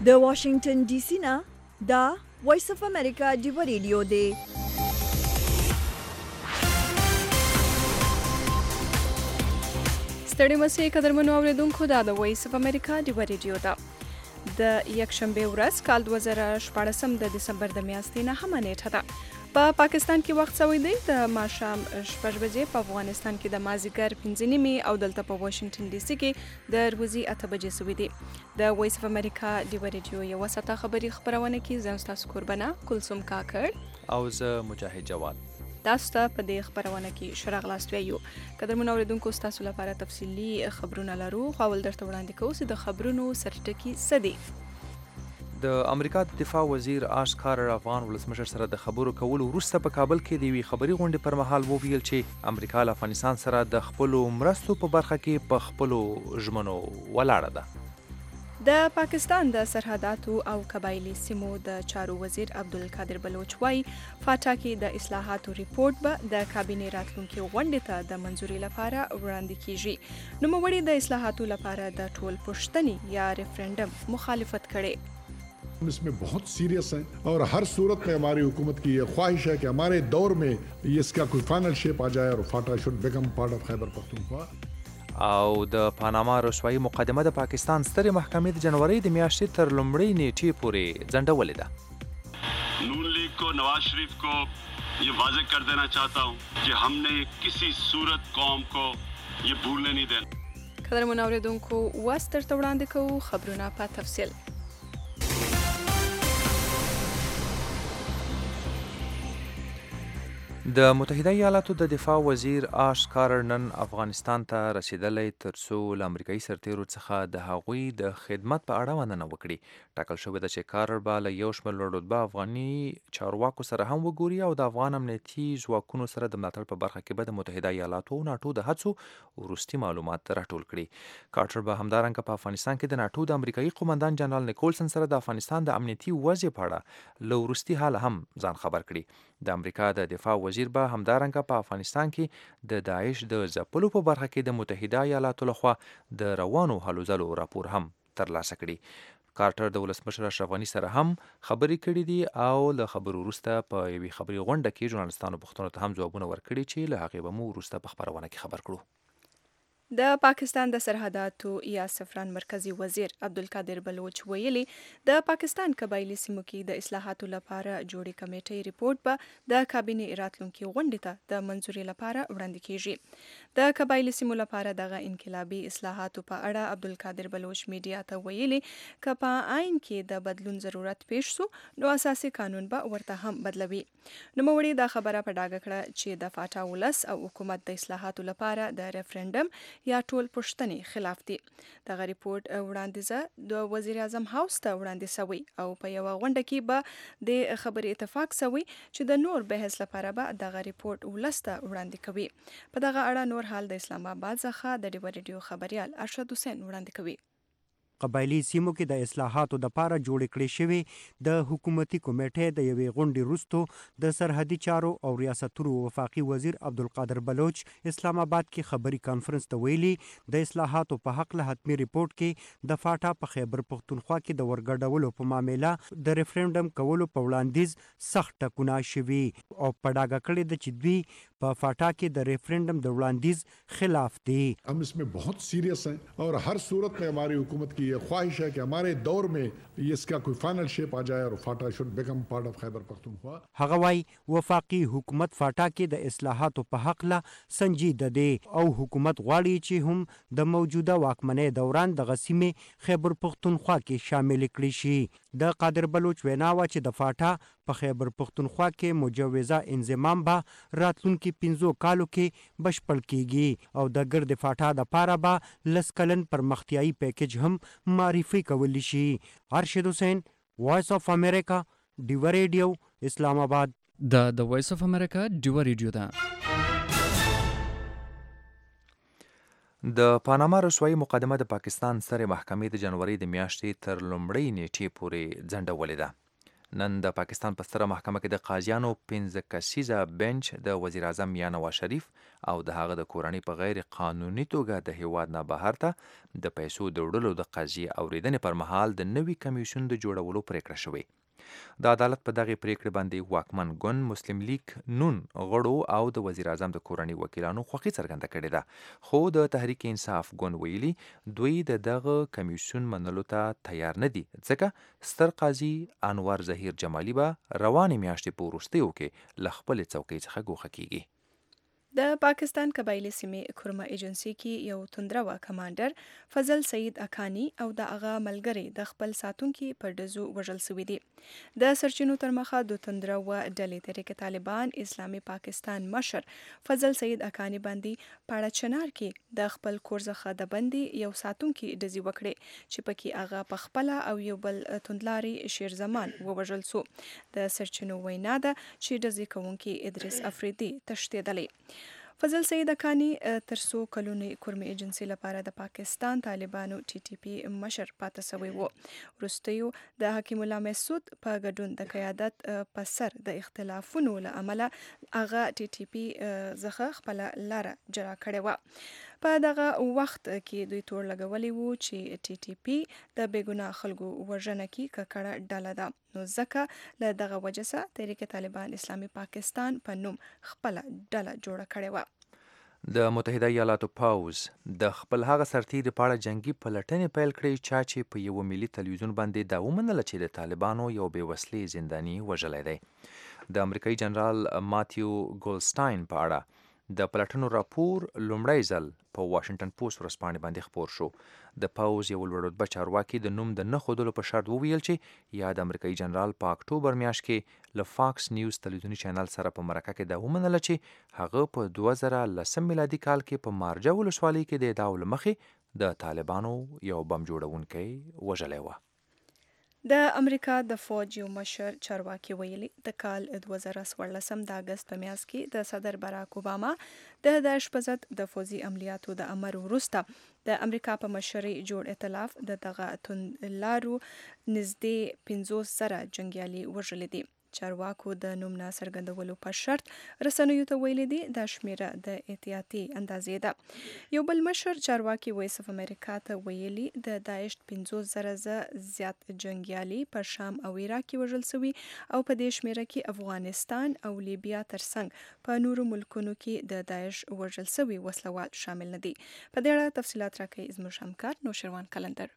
د واشنگټن ډي سي نه دا وایس اف امریکا ډیو ریډیو دی. ستړي مسئ قدرمنو اوریدونکو دا د وایس اف امریکا ډیو ریډیو ده. د یکشنبه ورځ کال 2014 د دسمبر د میاشتې نه هم نیټه ده. په پاکستان کې وخت سوی دی د ماښام 6 بجې، په افغانستان کې د مازیګر 5 نیمې او دلته په واشنگټن ډي سي کې د ورځې 8 بجې سوی دی. د وایس اف امریکا ډیو ریډیو یو ساعته خبري خبرونه کې زم تاسو قربانه کلثوم کاکړ او زه مجاهد جواد تاسو ته په دې خبرونه کې شراغلاست ویو. قدرمنو اوریدونکو تاسو لپاره تفصیلی خبرونه لرو، خو ول درته وړاندې کوو چې د خبرونو سرټکی سدي. د امریکا د دفاع وزیر آش کارر افغان ولسمشر سره د خبرو کولو وروسته په کابل کې د یوې خبري غونډې پر مهال وویل چې امریکا له افغانستان سره د خپلو مرستو په برخه کې په خپلو ژمنو ولاړه ده. د پاکستان د سرحداتو او قبایلی سیمو د چارو وزیر عبدالقادر بلوچ وايي فاټا کې د اصلاحاتو ریپورت به د کابینې راتلونکي غونډې ته د منځوري لپاره وړاندې کیږي. نوموړي د اصلاحاتو لپاره د ټول پوښتنې یا ریفرندم مخالفت کړي. हम इसमें बहुत सीरियस हैं और हर सूरत में हमारी हुकूमत की ये ख्वाहिश है कि हमारे दौर में इसका कोई फाइनल शेप आ जाए और FATA should become part of Khyber Pakhtunkhwa. او د پاناما رسوایی مقدمه د پاکستان سترې محکمې د جنوري د میاشتې تر لومړۍ نیټې پورې ځنډولې ده. Noon league को नवाज शरीफ को ये वाज़ेह कर देना चाहता हूँ कि हमने किसी सूरत कौम को ये भूलने नहीं देना. قدرمنو اوریدونکو واست درته وړاندې کوو خبرونه په تفصیل. د متحده ایالاتو د دفاع وزیر آش کارر نن افغانستان ته رسیدلی ترڅو له امریکایي سرتیرو څخه د هغوی د خدمت په اړه مننه وکړي. ټاکل شوې ده چې کارر به له یو شمېر لوړ رتبه افغاني چارواکو سره هم وګوري او د افغان امنیتي ځواکونو سره د ملاتړ په برخه کې به د متحده ایالاتو او ناټو د هڅو وروستي معلومات راټول کړي. کارټر به همدارنګه په افغانستان کې د ناټو د امریکایي قومندان جنرال نیکولسن سره د افغانستان د امنیتي وضع په اړه له وروستي حاله هم ځان خبر کړي. د امریکا د دفاع وزیر به همدارنګه په افغانستان کې د داعش د ځپلو په برخه کې د متحده ایالاتو لخوا د روانو هلو ځلو راپور هم ترلاسه کړي. کارټر د ولسمشر اشرف غني سره هم خبرې کړې دي او له خبرو وروسته په یوې خبري غونډه کې ژورنالستانو پوښتنو ته هم ځوابونه ورکړي چې له هغې به مو وروسته په خبرونه کې خبر کړو. د پاکستان د سرحداتو یا سفران مرکزی وزیر عبدالقادر بلوچ ویلي د پاکستان قبایلی سیمو کې د اصلاحاتو لپاره جوړې کمیټې ریپورت به د کابینې راتلونکي غونډې ته د منځوري لپاره وړاندې کیږي. د قبایلی سیمو لپاره دغه انقلابي اصلاحاتو په اړه عبدالقادر بلوچ میډیا ته ویلي که په آئین کې د بدلون ضرورت پیښ سو نو اساسي قانون به ورته هم بدلوي. نوموړي دا خبره په ډاګه کړه چې د فاټا ولس او حکومت د اصلاحاتو لپاره د ریفرندم یا ټول پوښتنې خلاف دي. دغه ریپورت وړاندیزه د وزیر اعظم هاوس ته وړاندې شوی او په یو غونډه کې به د خبرې اتفاق شوی چې د نور بحث لپاره به دغه ریپورت ولسته وړاندې کوي. په دغه اړه نور حال د اسلام آباد څخه د ډیو ریډیو خبريال ارشد حسین وړاندې کوي. قبایلی سیمو کې د اصلاحاتو د لپاره جوړ کړي شوی د حکومتي کمیټې د یوې غونډې وروسته د سرحدي چارو او ریاستونو وفاقي وزیر عبدالقادر بلوچ اسلام آباد کې خبري کانفرنس ته ویلي د اصلاحاتو په حق له حتمی ریپورت کې د فاټا په خیبر پختونخوا کې د ورګډولو په معاملې د ریفرندم کولو په وړاندیز سخت ټکونه شوي او په ډاګه کړي د چې دوی په فاټا کې د ریفرندم د وړاندیز خلاف دي. हम इसमें बहुत सीरियस हैं और हर सूरत में हमारी हुकूमत की ये ख्वाहिश है कि हमारे दौर में इसका कोई फाइनल शेप आ जाए और FATA should become part of Khyber Pakhtunkhwa. هغه وايي وفاقي حکومت فاټا کې د اصلاحاتو په حق لا سنجیده دي او حکومت غواړي چې هم د موجوده واکمنۍ دوران د غسیمې خیبر پختونخوا کې شامل کړي شي. د قادر بلوچ ویناوه چې د فاټا په خیبر پختونخوا کې مجوزه انضمام به راتلونکي 15 کالو کې بشپړ کیږي او د ګرد فاټا د پاره به لس کلن پرمختیايي پیکج هم معرفي کولی شي. ارشد حسین وایس اف امریکا ډیو ریډیو اسلام آباد. د وایس اف امریکا ډیو ریډیو ده. د پاناما رسوایی مقدمه د پاکستان سترې محکمې د جنوري د میاشتې تر لومړۍ نیټې پورې ځنډولې ده. نن د پاکستان په ستره محکمه کې د قاضیانو 15 کسیزه بنچ د وزیر اعظم میاں نواز شریف او د هغه د کورنۍ په غیر قانوني توګه د هیواد نه بهر ته د پیسو د وړلو د قضیې اوریدنې پر مهال د نوي کمیشن د جوړولو پریکړه شوې. د عدالت په دغه پریکړې باندې واکمن ګوند مسلم لیگ نون غړو او د وزیر اعظم د کورنۍ وکیلانو خوښي څرګنده کړې ده، خو د تحریک انصاف ګوند ویلي دوی د دغه کمیشن منلو ته تیار نه دي، ځکه ستر قاضي انور ظهیر جمالي به روانې میاشتې په وروستیو کې له خپلې څوکۍ څخه ګوښه کیږي. د پاکستان قبایلی سیمې کورما ایجنسی کې یو توندروا کمانډر فضل سعید اکانی او د هغه ملګری د خپل ساتونکي پر ډزو وژل شوي دي. د سرچینو تر مخه د توندروا ډلې تحریک طالبان اسلامي پاکستان مشر فضل سعید اکانی باندې پاړه چنار کې د خپل کور څخه د بندي یو ساتونکي ډزې وکړي چې پکې هغه په خپل او یو بل توندلاري شیر زمان ووژل شو. د سرچینو وینا ده چې ډزې کوونکي ادریس افریدي تښتېدلی. فضل سعید اکانی تر څو کلونې کورمي ایجنسی لپاره د پاکستان طالبانو ټي ټي پی مشر پاتې شوی و. وروستیو د حکیم الله مسعود په ګډون د قیادت په سر د اختلافونو له امله هغه ټي ټي پی څخه خپل لاره جلا کړې و. په دغه وخت کې دوی تور لګولي وو چې ټي ټي پی د بیګناه خلکو وژنه کې ککړه ډله ده، نو ځکه له دغه وجه څخه تحریک طالبان اسلامي پاکستان په نوم خپل ډله جوړه کړې و. د متحده ایالاتو پوځ د خپل هغه سرتیري په اړه جنگي پلټنې پیل کړې چا چې په یو ملي تلویزیون باندې دا ومنله چې د طالبانو یو بې وسلې زنداني وژلی دی. د امریکایي جنرال ماتیو ګولسټاین په اړه د پلټنو راپور لومړی ځل په واشنگټن پوسټ ورځپاڼې باندې خپور شو. د پوځ یو لوړ رتبه چارواکي د نوم د نه ښودلو په شرط وویل چې یا د امریکایي جنرال په اکتوبر میاشت کې له فاکس نیوز تلویزیوني چینل سره په مرکه کې دا ومنله چې هغه په 2010 میلادي کال کې په مارجه ولسوالۍ کې د ادعاو له مخې د طالبانو یو بم جوړونکی وژلی و. د امریکا د فوج یو مشر چارواکي ویلي د کال 2014 د اگست په میاشت کې د صدر باراک اوباما د داعش په ضد د فوزي عملیاتو د امر وروسته د امریکا په مشرۍ جوړ ائتلاف د دغه توندلارو نږدې 50 زره جنګیالي وژلي دي. چارواکو د نوم نه څرګندولو په شرط رسنیو ته ویلي دي دا شمیره د احتیاطي اندازې ده. یو بل مشر چارواکي وایس اف امریکا ته ویلي د داعش 50 زره زیات جنګیالي په شام او عراق کې وژل شوي او په دې شمیره کې افغانستان او لیبیا ترڅنګ په نورو ملکونو کې د داعش وژل شوي وسلوال شامل نه دي. په دې اړه تفصیلات راکوي زموږ همکار نوشروان قلندر.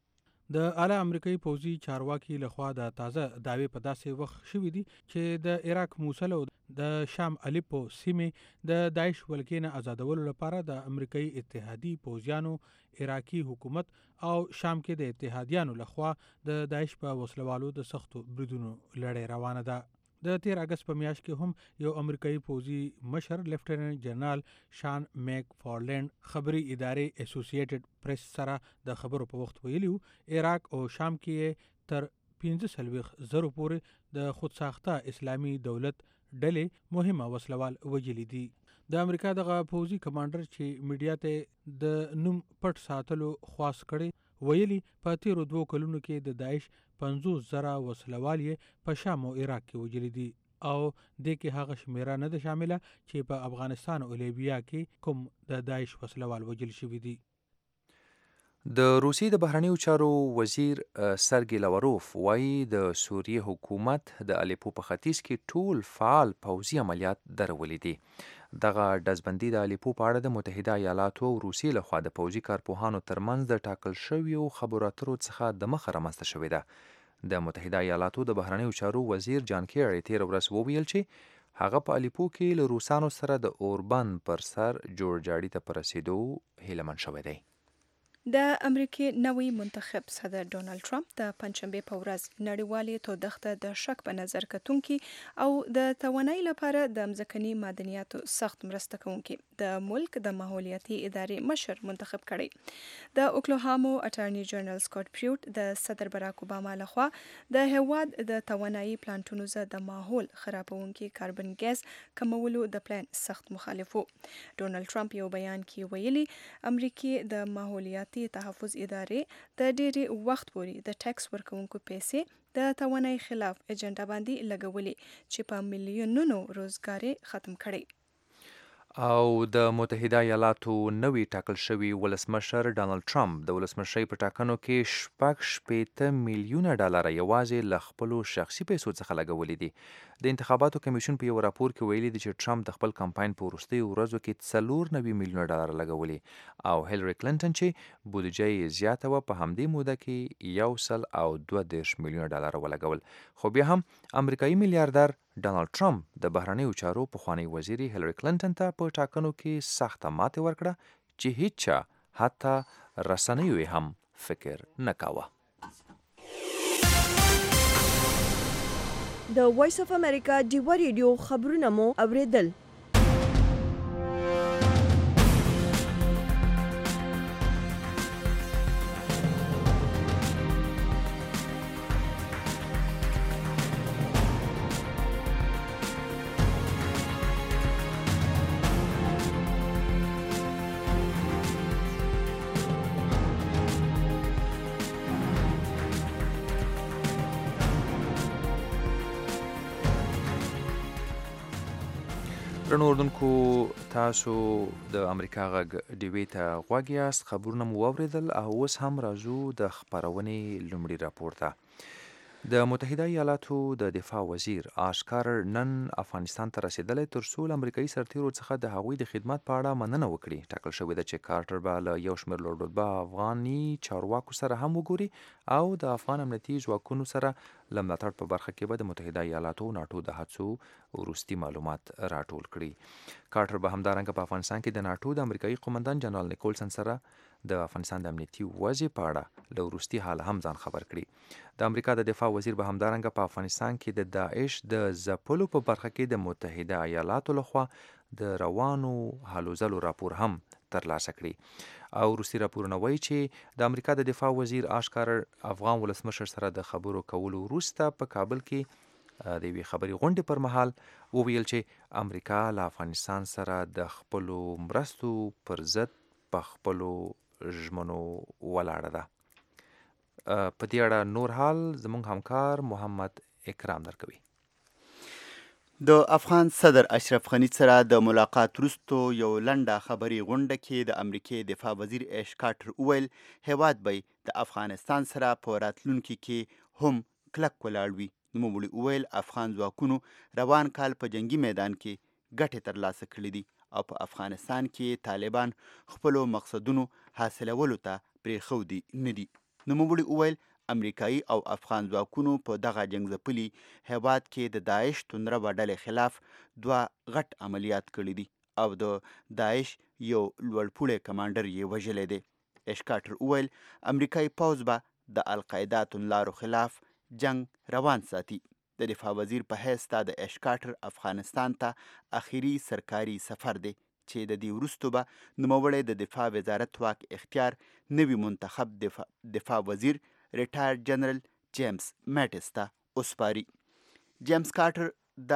د اعلی امریکایي پوځي چارواکي لخوا د تازه دعوی په داسې وخت شوې دي چې د عراق موصل او د شام الیپو سیمې د داعش ولکې نه آزادولو لپاره د امریکایي اتحادي پوځیانو عراقي حکومت او شام کې د اتحادیانو لخوا د داعش په وسلوالو د سختو بریدونو لړۍ روانه ده. د 13 اگست په میاشت کې هم یو امریکایي پوځي مشر لیفټیننټ جنرال شان میک فارلینډ خبري ادارې اسوسییټډ پریس سره د خبرو په وخت ویلي عراق او شام کې تر 15 زره پورې د خودساخته اسلامي دولت ډلې مهمه وسلوال وجلی دي. د امریکا دغه پوځي کمانډر چې میډیا ته د نوم پټ ساتلو خواست کړي ویلي په تیرو 2 کلونو کې د داعش 50 زره وسلوال په شام او عراق کې وجلی دي او د کې هغه شمیره نه ده شامله چې په افغانستان او لیبیا کې کوم د داعش وسلوال وجل شوي دي. د روسیې د بهرنیو چارو وزیر سرګی لاوروف وایي د سوریې حکومت د الیپو په ختیځ کې ټول فعال پوځي عملیات درولي دي. دغه ډزبندي د الیپو په اړه د متحده ایالاتو او روسیې لخوا د پوځي کارپوهانو ترمنځ د ټاکل شویو خبرو اترو څخه د مخه رامنځته شوې ده. د متحده ایالاتو د بهرنیو چارو وزیر جان کیری تیر ورځ وویل چې هغه په الیپو کې له روسانو سره د اوربند پر سر جوړجاړي ته په رسیدو هیلهمن شوی دی. د امریکای نوی منتخب صدر ډونالد ټرمپ د پنځشنبه په ورځ نړیوالې تودوخته د شک په نظر کتونکي او د توانایي لپاره د مځکني معدنیاتو سخت مرسته کوونکي د ملک د ماحولیاتي ادارې مشر منتخب کړی. د اوکلاهاما اټارنی جنرال سکاٹ پریوټ د صدر براک اوباما لخوا د هیواد د توانایي پلانټونو څخه د ماحول خرابونکي کاربن ګیس کمولو د پلان سخت مخالف و. ډونالد ټرمپ یو بیان کې ویلي امریکای د ماحولیاتي تحفظ ادارې د ډېری وخت پورې د ټیکس ورکونکو پیسې د توانایي خلاف اجنډا باندې لګولې چې په میلیونونو روزګار ختم کړي. او د متحده ایالاتو نوی ټاکل شوی ولسمشر ډانلډ ټرمپ د ولسمشرۍ په ټاکنو کې 60 میلیونه ډالر یوازې له خپلو شخصي پیسو څخه لګولي دي. د انتخاباتو کمیشن په یو راپور کې ویلي دي چې ټرمپ د خپل کمپاین په وروستیو ورځو کې 94 میلیونه ډالر لګولي او هیلری کلینټن چې بودیجه یې زیاته وه په همدې موده کې 132 میلیونه ډالر ولګول. خو بیا هم امریکایي میلیاردر ډانلډ ټرمپ د بهرنیو چارو پخوانی وزیر هیلری کلینټن ته په ټاکنو کې سخته ماتې ورکړه چې هیڅ چا حتی رسنیو یې هم فکر نه کاوه. د وایس اف امریکا ډیوا ریډیو خبرونه مو اوریدل. درنو اردوونکو تاسو د امریکا غږ ډیوې ته غوږ یاست. خبرونه مو واوریدل او اوس هم راځو د خپرونې لومړي راپور ته. د متحده ایالاتو د دفاع وزیر آش کارټر نن افغانستان ته رسیدلی ترڅو له امریکایي سرتیرو څخه د هغوی د خدمت په اړه مننه وکړي. ټاکل شوې ده چې کارټر به له یو شمېر لوړرتبه افغاني چارواکو سره هم وګوري او د افغان امنیتي ځواکونو سره له ملاتړ په برخه کې به د متحده ایالاتو ناټو د هڅو وروستي معلومات راټول کړي. کارټر به همدارنګه په افغانستان کې د ناټو د امریکایي قومندان جنرال نیکولسن سره د افغانستان د امنیتي وضع په اړه له وروستي حال هم ځان خبر کړي. د امریکا د دفاع وزیر به همدارنګه په افغانستان کې د داعش د ځپلو په برخه کې د متحده ایالاتو لخوا د روانو هلو ځلو راپور هم ترلاسه کړي. او وروستي راپورونه وایي چې د امریکا د دفاع وزیر آش کارټر افغان ولسمشر سره د خبرو کولو وروسته په کابل کې د یوې خبري غونډې پر مهال وویل چې امریکا له افغانستان سره د خپلو مرستو پر ضد په خپلو ژمنو ولاړه ده. په دې اړه نور حال زموږ همکار محمد اکرام درکوي. د افغان صدر اشرف غني سره د ملاقات وروسته یو لنډه خبري غونډه کې د امریکای دفاع وزیر ایش کارټر وویل هیواد به د افغانستان سره په راتلونکي کې هم کلک ولاړ وي. نوموړي وویل افغان ځواکونو روان کال په جنگي میدان کې ګټې ترلاسه کړې دي او په افغانستان کې طالبان خپلو مقصدونو حاصلولو ته پرېښودي نه دي. نوموړي وویل امریکایي او افغان ځواکونو په دغه جنګ ځپلي هیواد کې د داعش توندربه ډلې خلاف 2 غټ عملیات کړي دي او د داعش یو لوړپوړی کمانډر یې وژلی دی. ایش کارټر وویل امریکایي پوځ به د القاعده توندلارو خلاف جنگ روان ساتي. د دفاع وزیر په حیث د ایش کارټر افغانستان ته اخیری سرکاري سفر دی چې د دې وروسته به نوموړی د دفاع وزارت واک اختیار نوي منتخب دفاع وزیر ریټایر جنرال جیمز میټس ته وسپاري. جیمز کارټر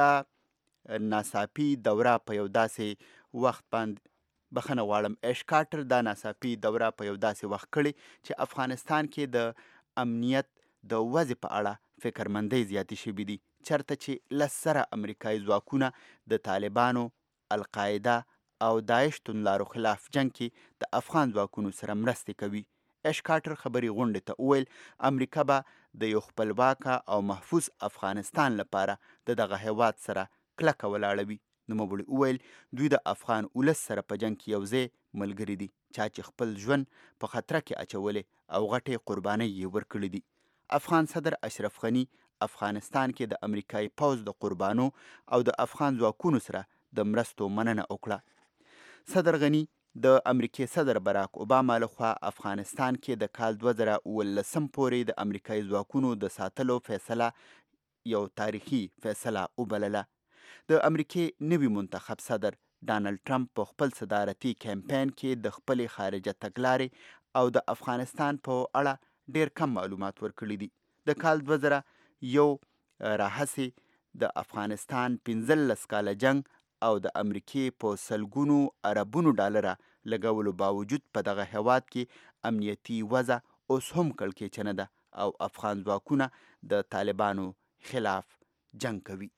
د ناڅاپي دوره په یو داسې وخت باندې بخنه غواړم ایش کارټر دا ناڅاپي دوره په یو داسې وخت کړی چې افغانستان کې د امنیت د وضع په اړه فکرمندۍ زیاتې شوي دي چېرته چې 10 امریکایي ځواکونه د طالبانو، القاعده او داعش توندلارو خلاف جنگ کې د افغان ځواکونو سره مرستې کوي. ایش کارټر خبري غونډې ته وویل امریکا به د یو خپلواکه او محفوظ افغانستان لپاره د دغه هیواد سره کلکه ولاړه وي. نوموړي وویل دوی د افغان ولس سره په جنگ کې یو ځای ملګري دي چا چې خپل ژوند په خطر کې اچولی او غټې قربانۍ یې ورکړي دي. افغان صدر اشرف غني افغانستان کې د امریکایي پوځ د قربانو او د افغان ځواکونو سره د مرستو مننه وکړه. صدر غني د امریکای صدر براک اوباما لخوا افغانستان کې د کال 2019 پورې د امریکایي ځواکونو د ساتلو فیصله یو تاریخي فیصله وبلله. د امریکای نوي منتخب صدر ډانلډ ټرمپ په خپل صدارتي کمپاین کې د خپلې خارجه تګلارې او د افغانستان په اړه ډیر کم معلومات ورکړي دي. د کال 2001 راهیسې د افغانستان 15 کاله جنگ او د امریکې په سلګونو اربونو ډالره لګولو باوجود په دغه هیواد کې امنیتي وضع اوس هم کړکېچنه ده او افغان ځواکونه د طالبانو خلاف جنگ کوي.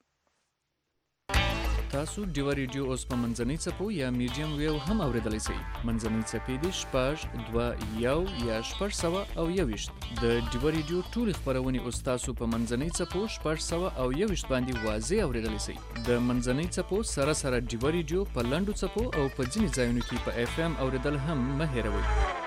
تاسو ډیوا ریډیو اوس په منځنۍ څپو یا میډیم ویو هم اوریدلی شئ. منځنۍ څپې دي 6.2 یا 6.1 د ډیوا ریډیو ټولې خپرونې اوس تاسو په منځنۍ څپو 6.1 باندې واضح اوریدلی شئ. د منځنۍ څپو سره سره ډیوا ریډیو په لنډو څپو او په ځینې ځایونو کې په اف ام اوریدل هم مه هیروئ.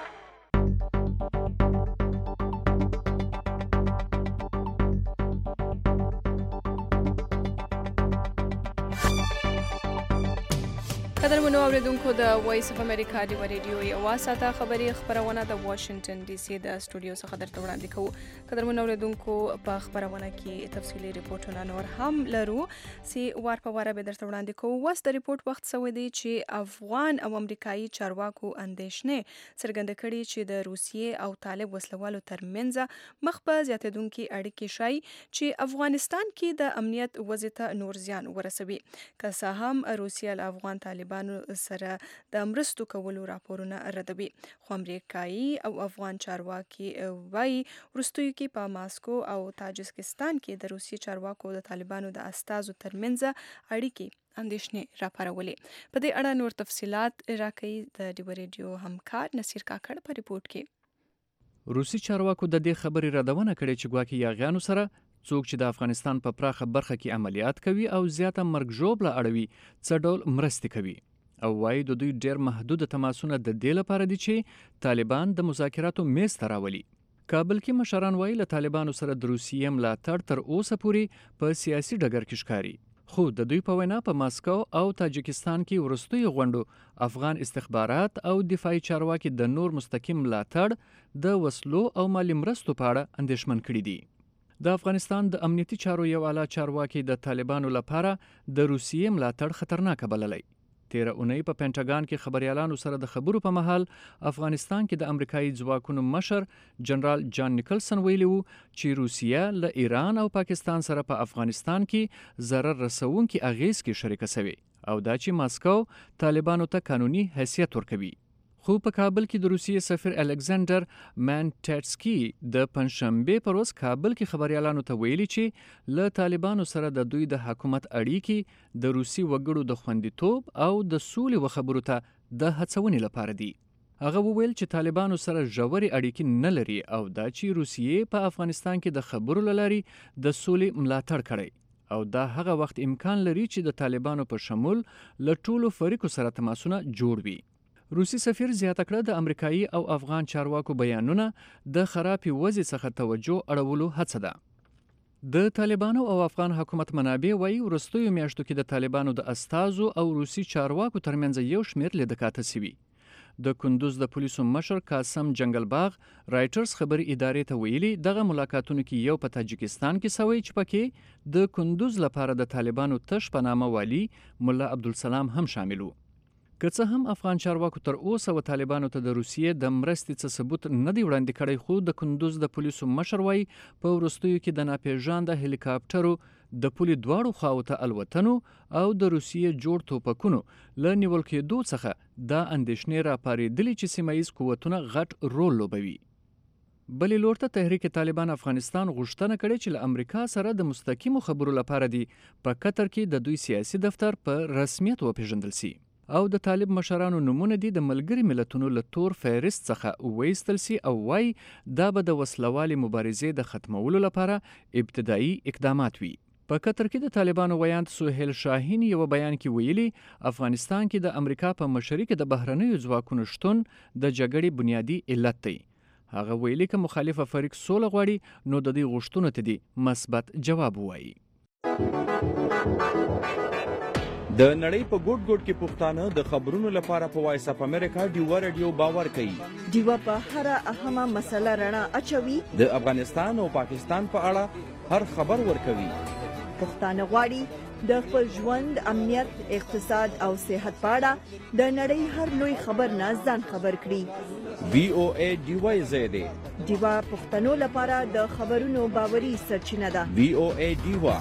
قدرمنو اوریدونکو د وایس اف امریکا ډیوا ریډیو یوه ساعته خبري خپرونه د واشنگټن ډي سي د سټوډیو څخه درته وړاندې کوو. قدرمنو اوریدونکو په خپرونه کې تفصیلي ریپورټونه نور هم لرو چې وار په واره به درته وړاندې کوو. اوس د ریپورټ وخت شوی دی چې افغان او امریکایي چارواکو اندېښنې څرګنده کړي چې د روسیې او طالب وسلوالو ترمنځ مخ په زیاتېدونکي اړیکې ښایي چې افغانستان کې د امنیت وضع ته نور زیان ورسوي. که څه هم روسیه له افغان طالبانو سره د مرستو کولو راپورونه ردوي، خو امریکایي او افغان چارواکي وایي وروستیو کې په ماسکو او تاجکستان کې د روسي چارواکو د طالبانو د استازو ترمنځ اړیکې اندېښنې راپارولې. په دې اړه نور تفصیلات راکوي د ډیوا ریډیو همکار نصیر کاکړ په ریپورټ کې. روسي چارواکو د دې خبرې ردونه کړې چې ګواکې یاغیانو سره څوک چې د افغانستان په پراخه برخه کې عملیات کوي او زیاته مرګ ژوبله اړوي څه ډول مرستې کوي، او وایي د دوی ډېر محدود تماسونه د دې لپاره دي چې طالبان د مذاکراتو میز ته راولي. کابل کې مشران وایي له طالبانو سره د روسیې ملاتړ تر اوسه پورې په سیاسي ډګر کې ښکاري، خو د دوی په وینا په ماسکو او تاجکستان کې وروستیو غونډو افغان استخبارات او دفاعي چارواکي د نور مستقیم ملاتړ د وسلو او مالي مرستو په اړه اندېښمن کړي دي. د افغانستان د امنیتي چارو یو اعلی چارواکي د طالبانو لپاره د روسیې ملاتړ خطرناک بللی. تیره اونۍ په پینټاګان کې خبريالانو سره د خبرو په مهال افغانستان کې د امریکایي ځواکونو مشر جنرال جان نیکلسن ویلي وو چې روسیه له ایران او پاکستان سره په افغانستان کې ضرر رسونکي اغیز کې شریکه شوې او دا چې ماسکو طالبانو ته قانوني حیثیت ورکوي. خو په کابل کې د روسیې سفیر الکساندر مانټسکی د پنځشنبه پر ورځ کابل کې خبريالانو ته ویلي چې له طالبانو سره د دوی د حکومت اړیکې د روسي وګړو د خوندیتوب او د سولې خبرو ته د هڅونې لپاره دي. هغه وویل چې طالبانو سره ژورې اړیکې نه لري او دا چې روسیې په افغانستان کې د خبرو له لارې د سولې ملاتړ کړی او دا هغه وخت امکان لري چې د طالبانو په شمول له ټولو فریقو سره تماسونه جوړ وي. روسي سفیر زیاته کړه د امریکایي او افغان چارواکو بیانونه د خرابې وضع څخه توجه اړولو هڅه ده. د طالبانو او افغان حکومت منابع وایي وروستیو میاشتو کې د طالبانو د استازو او روسي چارواکو ترمنځ یو شمېر لیدکاته سوي. د کندوز د پولیسو مشر قاسم جنگلباغ رایټرز خبري ادارې ته ویلي دغه ملاقاتونو کې یو په تاجکستان کې سوی چې پکې د کندوز لپاره د طالبانو تش په نامه والی مولا عبدالسلام هم شامل وو. که څه هم افغان چارواکو تر اوسه و طالبانو ته د روسیې د مرستې څه ثبوت نه دی وړاندې کړی، خو د کندوز د پولیسو مشر وایي په وروستیو کې د ناپېژانده هلیکاپټرو د پولې دواړو خواو ته الوتنو او د روسیې جوړ توپکونو له نیول کېدو څخه دا اندېښنې راپارېدلې چې سیمه ییز قوتونه غټ رول لوبوي. بلې لور ته تحریک طالبان افغانستان غوښتنه کړې چې له امریکا سره د مستقیمو خبرو لپاره دی په قطر کې د دوی سیاسي دفتر په رسمیت وپېژندل سي او د طالب مشرانو نمونه دي د ملګري ملتونو له تور فهرست څخه وایستل سي او وایي دا به د وسلوالې مبارزې د ختمولو لپاره ابتدایي اقدامات وي. په قطر کې د طالبانو ویاند سهیل شاهین یو بیان کې ویلي افغانستان کې د امریکا په مشرۍ کې د بهرنیو ځواکونو شتون د جګړې بنیادی علت دی. هغه ویلي که مخالفه فریق سوله غواړي نو د دې غوښتنو ته دی مثبت جواب ووایي. د نړۍ په ګوټ ګوټ کې پښتانه د خبرونو لپاره په وایس اف امریکا ډیوا رادیو باور کوي. ډیوا په هر اهمه مسله رڼا اچوي. د افغانستان او پاکستان په اړه هر خبر ورکوي. پښتانه غواړي د خپل ژوند، امنیت، اقتصاد او صحت په اړه د نړۍ هر لوی خبر نه ځان خبر کړي. VOA ډیوا زیاده ډیوا پښتنو لپاره د خبرونو باوري سرچینه ده. VOA ډیوا.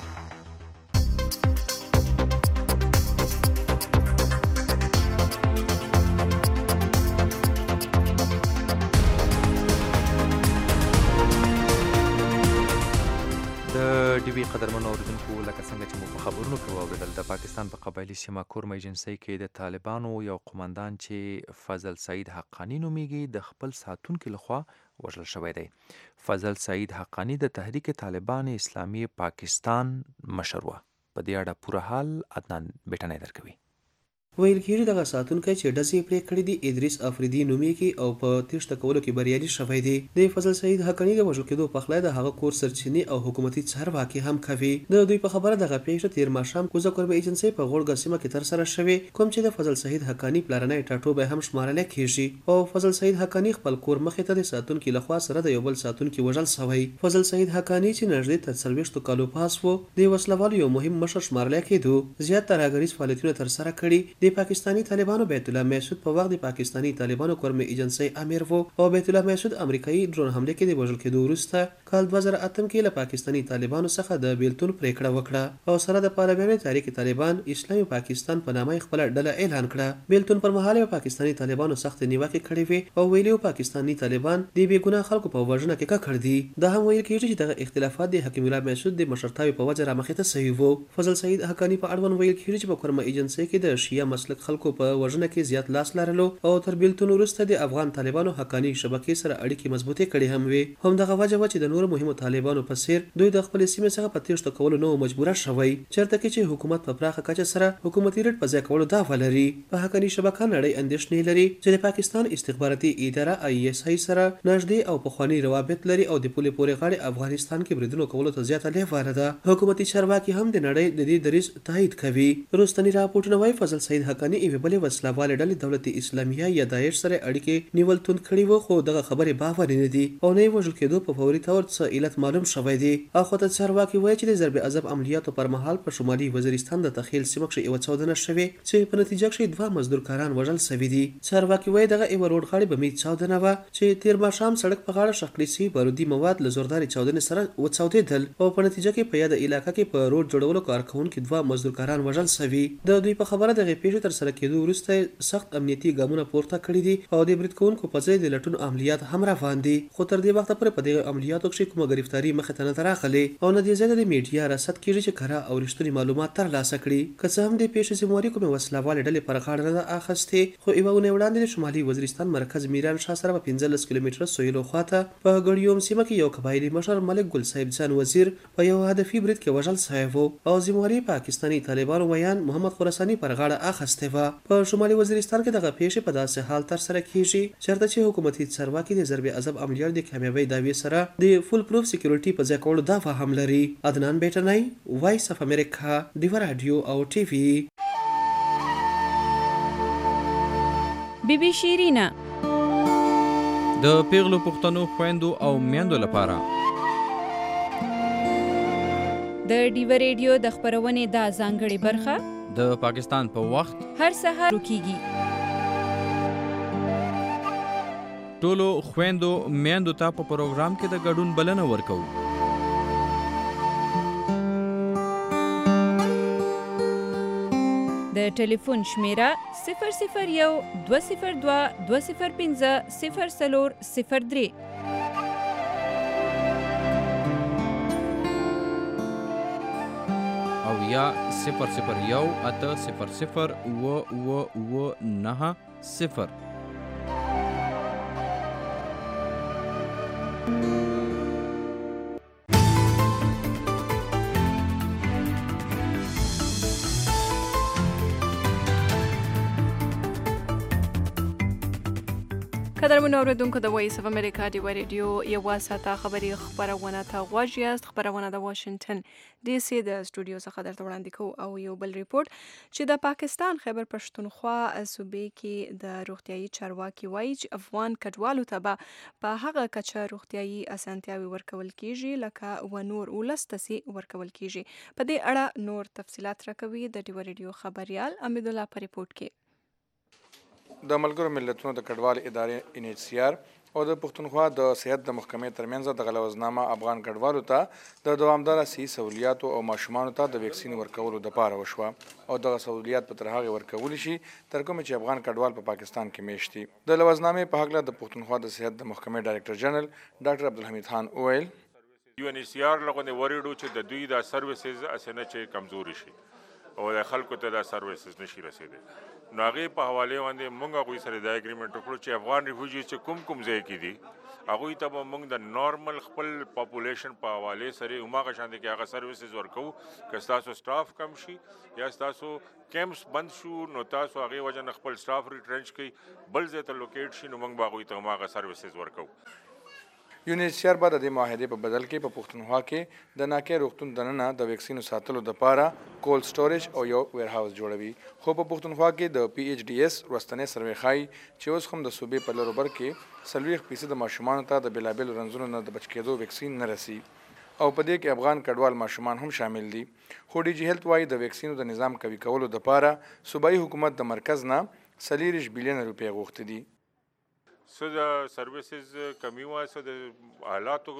ډیوی قدرمنو اوریدونکو، لکه څنګه چې مو په خبرونو کې واورېدل، د پاکستان په قبایلي سیمه کورمه ایجنسۍ کې د طالبانو یو قماندان چې فضل سعید حقانی نومیږي د خپل ساتونکي لخوا وژل شوی دی. فضل سعید حقانی د تحریک طالبان اسلامي پاکستان مشر و. په دې اړه پوره حال عدنان بیٹنی درکوي. ویل کېږي دغه ساتونکی چې ډزې پرې کړې دي ادریس افریدي نومیږي او په تیښته کولو کې بریالي شوی دی. د فضل سعید حقانی د وژل کېدو پخلی د هغه کور سرچینې او حکومتي چارواکي هم کوي. د دوی په خبره دغه پیښه تیر ماښام کوزه کوربه ایجنسۍ په غوړګه سیمه کې ترسره شوې، کوم چې د فضل سعید حقانی پلرنی ټاټوبی هم شمارلی کېږي. او فضل سعید حقانی خپل کور مخې ته د ساتونکي لخوا سره د یو بل ساتونکي وژل شوی. فضل سعید حقانی چې نږدې تر 40 کالو پاس و، د وسلوالو یو مهم مشر شمارلی کېدو. زیات ترهګریز فعالیتونه ترسره کړي. د پاکستاني طالبانو بیت الله محسود په وخت د پاکستاني طالبانو کورمه ایجنسۍ امیر وو او بیت الله محسود امریکایي ډرون حمله کې د وژل کېدو وروسته کال 2008 کې له پاکستاني طالبانو څخه د بیلتون پریکړه وکړه او سره د پارلماني تحریک طالبان اسلامي پاکستان په نامه خپل ډله اعلان کړه. بیلتون پر مهال پاکستاني طالبانو سخت نیوکه کړې وې او ویلي پاکستاني طالبان د بیګناه خلکو په وژنه کې ککړ دي. دا هم ویل کېږي چې دغه اختلافات د حکیم الله محسود د مشرتاوي په وجه رامخې ته سوي وو. فضل سعید حقانی په اړوند ویل کېږي چې په کورمه ایجنسۍ کې د شیعه مسلک خلکو په وژنه کې زیات لاس لرلو او تر بیلتون وروسته د افغان طالبانو حقانی شبکې سره اړیکې مضبوطې کړې هم وي. همدغه وجه و چې د نورو مهمو طالبانو په څیر دوی د خپل سیمې څخه په تیښته کولو نه مجبوره شوی، چېرته کې چې حکومت په پراخه کچه سره حکومتي ریټ په ځای کولو دعوه لري. په حقانی شبکه نړۍ اندېښنې لري چې د پاکستان استخباراتي اداره ISI سره نږدې او پخواني روابط لري او د پولې پورې غاړې افغانستان کې بریدونو کولو ته زیاته لیواله ده. حکومتي چارواکي هم د نړۍ د دې دریځ تایید کوي. وروستني راپورټونه وايي فضل سعید حقانی یوې بلې وسلهوالې ډلې دولت اسلامیه یا داعش سره اړیکې نیول توند کړي وو، خو دغه خبرې باور نه دي او نه وژل کېدو په فوري تور څه علت معلوم شوی دی. اخوته چارواکي وایي چې د ضرب عذاب عملیاتو پر مهال په شمالي وزیرستان د تخیل سیمه کې یو چاودنه شوې چې په نتیجه کې 2 مزدور کاران وژل شوي دي. چارواکي وایي دغه یو روډ غاړې بمي چاودنه و چې تیر ماښام سړک په غاړه شخړې سي بارودي مواد له زورداري چاودنې سره وڅاودېدل او په نتیجه کې په یاد علاقې کې په روډ جوړولو کارکونکو 2 مزدور کاران وژل شوي. د دوی په خبره دغه پیښه تر سره کېدو وروسته سخت امنیتي ګامونه پورته کړي دي او د برید کوونکو په ځای د لټون عملیات هم روان دي، خو تر دې وخته پورې په دې عملیاتو کې کومه گرفتاری مخې ته نه راغلې او نه دې ځای د میډیا رصد کېږي چې کره او رښتونی معلومات ترلاسه کړي. که څه هم د پیښې ذمهواري کومې وسلهوالې ډلې پر غاړه نه ده اخیستې، خو یوه اونۍ وړاندې د شمالي وزیرستان مرکز میران شاه سره په 15 کیلومتره سویلو خواته په ګړیوم سیمه کې یو قبایلي مشر ملک ګل صاحب جان وزیر په یو هدفي برید کې وژل شوی و او ذمهواري پاکستاني طالبانو ویان محمد خراساني پر غاړه اخیستې وه. په شمالي وزیرستان کې دغه پیښې په داسې حال ترسره کېږي چېرته چې حکومتي چارواکي د ضرب عذاب عملیاتو د کامیابۍ دعوې سره د فول پروف سکیورټي په ځای کولو دعوه هم لري. عدنان بیٹنی، وایس اف امریکا، ډیوا رادیو او ټي وي. بی بی شیرینا د پیغلو پښتنو خويندو او میندو لپاره د ډیوا رادیو د خبرونې د ځانګړي برخه د پاکستان په وخت هر سهار کیږي. ټولو خويندو میندو ته په پروګرام کې د ګډون بلنه ورکوو. د ټلیفون شمیره 001 202 205 0403 او یا 001 800 990. قدرمنو اوریدونکو د وایس اف امریکا دی ریډیو یو ساعته خبری خبرونه ته غوښیاست. خبرونه د واشنگټن ډي سي د استودیو څخه درته وړاندې کوو او یو بل ریپورت چې د پاکستان خیبر پښتونخوا صوبې کې د روغتیايي چارواکي وایي چې افغان کډوالو ته په هغه کچه روغتیايي اسانتیاوي ورکول کیږي لکه و نور ولستسي ورکول کیږي. په دې اړه نور تفصيلات راکوي د ډي ریډیو خبريال امید الله په ریپورت کې. د ملګرو ملتونو د کډوال ادارې NHCR او د پښتونخوا د صحت د محکمې ترمنځ د غلوزنامه افغان کډوالو ته د دوامداره صحي سہولیاتو او ماشومانو ته د ویکسین ورکولو لپاره وشوه او دغه سہولیات په تر هغه ورکول شي تر کومه چې افغان کډوال په پاکستان کې میشت دي. د لوزنامې په هکله د پښتونخوا د صحت د محکمې ډایرکټر جنرال ډاکټر عبدالحمید خان وویل UNHCR لغونه وریډو چې د دوی د سرویسز اسنه چې کمزوري شي او د خلکو ته د سرویسز نشي رسیدي. نو هغه په حواله باندې مونږ غوي سره د اګریمنت وکړو چې افغان ریفیوجیز چې کوم ځای کې دي هغه ته به مونږ د نارمل خپل پاپولیشن په حواله سره هماغه شان دي کې هغه سرویسز ورکو که تاسو سټاف کم شي یا تاسو کیمپس بند شو نو تاسو هغه وجه خپل سټاف ریټرنچ کړئ بل ځای ته لوکیټ شي نو مونږ به غوي ته هماغه سرویسز ورکو. UNHCR بعد د معاهده په بدل کې په پښتونخوا کې د ناکې روغتون دننه د ویکسینو ساتلو لپاره کولډ سټوریج او یو ویر هاوس جوړوي. خو په پښتونخوا کې د PHDS وروستنې سروې ښایي چې اوس هم د صوبې په لرو بر کې 40% د ماشومانو ته د بېلابېلو رنځونو نه د بچ کېدو ویکسین نه رسي او په دې کې افغان کډوال ماشومان هم شامل دي. خو DG هیلث وايي د ویکسینو د نظام قوي کولو لپاره صوبایي حکومت د مرکز نه 40 بلین روپۍ غوښتي دي. سو د سرویسز کمی وای سو د حالات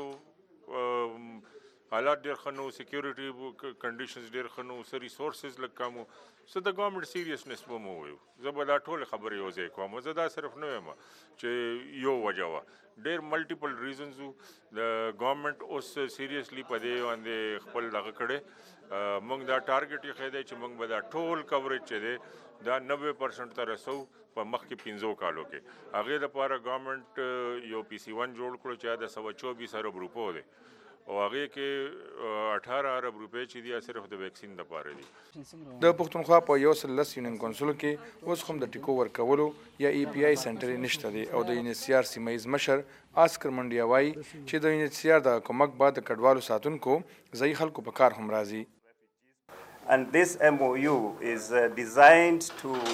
ډیر خنو سکیورټي کنډیشنز ډیر خنو سو ریسورسز لږ کم سو د ګورنمنت سیریسنس به مو وي. زه به دا ټول خبرې یو ځای کوم. زه دا صرف نه یم چې یو وجه وه ډیر ملټیپل ریزنز د ګورنمنت اوس سیریسلی په دې باندې خپل دغه کړی. موږ دا ټارګټ یې ښی دی چې موږ به دا ټول کوریج چې دی دا 90% ته رسو په مخکې 15 کالو کې. هغې دپاره ګورنمنټ یو PC1 جوړ کړو چې د 124 ارب روپو دی او هغې کې 18 ارب روپۍ چې دي صرف د ویکسین دپاره دي. د پښتونخوا په 110 یونین کونسلو کې اوس هم د ټیکو ورکولو یا EPI سنټر نشته دی او د UNHCR سیمه ییز مشر آسکر منډیا وایي چې د UNHCR د کومک بعد د کډوالو ساتونکو ځایي خلکو په کار هم راځي. And this MOU is designed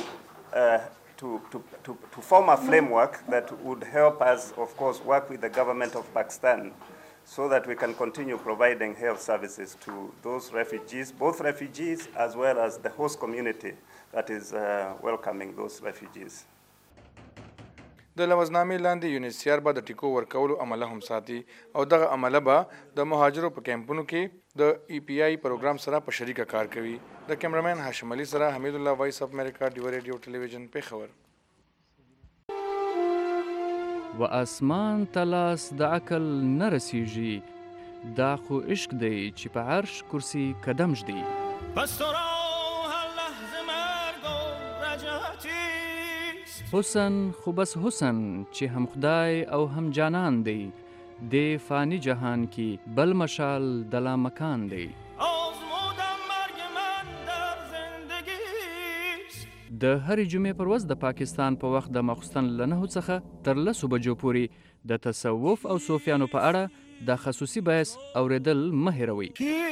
to form a framework that would help us, of course, work with the government of Pakistan so that we can continue providing health services to those refugees, both refugees as well as the host community that is welcoming those refugees. د لوزنامې لاندې UNHCR به د ټیکو ورکولو عمله هم ساتي او دغه عمله به د مهاجرو په کیمپونو کې د EPI پروګرام سره په شریکه کار کوي. د کیمرمن هاشم علي سره حمید الله وایس اف امریکا ډي ریډیو ټلویزیون پیښور. و اسمان تلاس د عقل نه رسیږي دا خو عشق دی چې په عرش کرسی قدم ږدي. حسن خو بس حسن چې هم خدای او هم جانان دی د فانی جهان کې بل مشال د لا مکان دی. د هرې جمعې پر ورځ د پاکستان په وخت د ماخوستن له 9 څخه تر 10 بجو پورې د تصوف او صوفیانو په اړه د خصوصي بحث اوریدل مه هېروئ.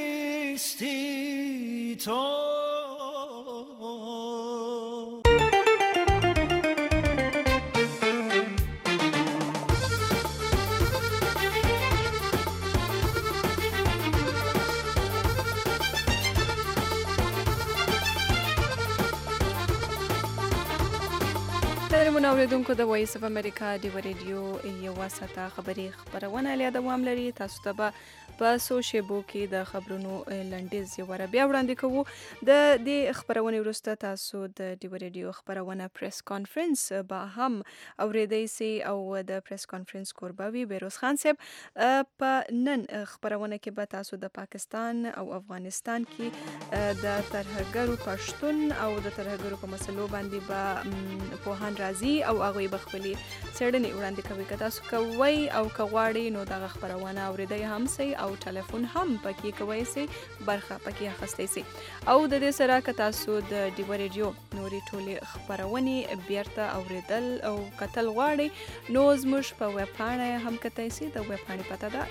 اوریدونکو د وایس اف امریکا ډي ریډیو یو ساعته خبري خبرونه له دوام لري. تاسو ته به په سوشيبو کې د خبرونو لنډیز یو بیا وړاندې کوو. د دې خبرونه وروسته تاسو د ډي ریډیو خبرونه پریس کانفرنس به هم اوریدئ سي او د پریس کانفرنس قرباوي بیروز خان صاحب په نن خبرونه کې به تاسو د پاکستان او افغانستان کې د ترهګرو پښتون او د ترهګرو په مسلو باندې به پوهان راځي او هغه به خپلې څېړنې وړاندې کوي. که تاسو کوئ او که غواړئ نو دغه خبرونه اوریدئ هم سئ او ټلیفون هم پکې کوي سي برخه پکې اخستې سي او د دې سره که تاسو د ډیو ریډیو نوري ټولې خبرونې بیرته اوریدل او کتل غواړئ نو زموږ په ویب پاڼه هم کتای سي د ویب پاڼې پته ده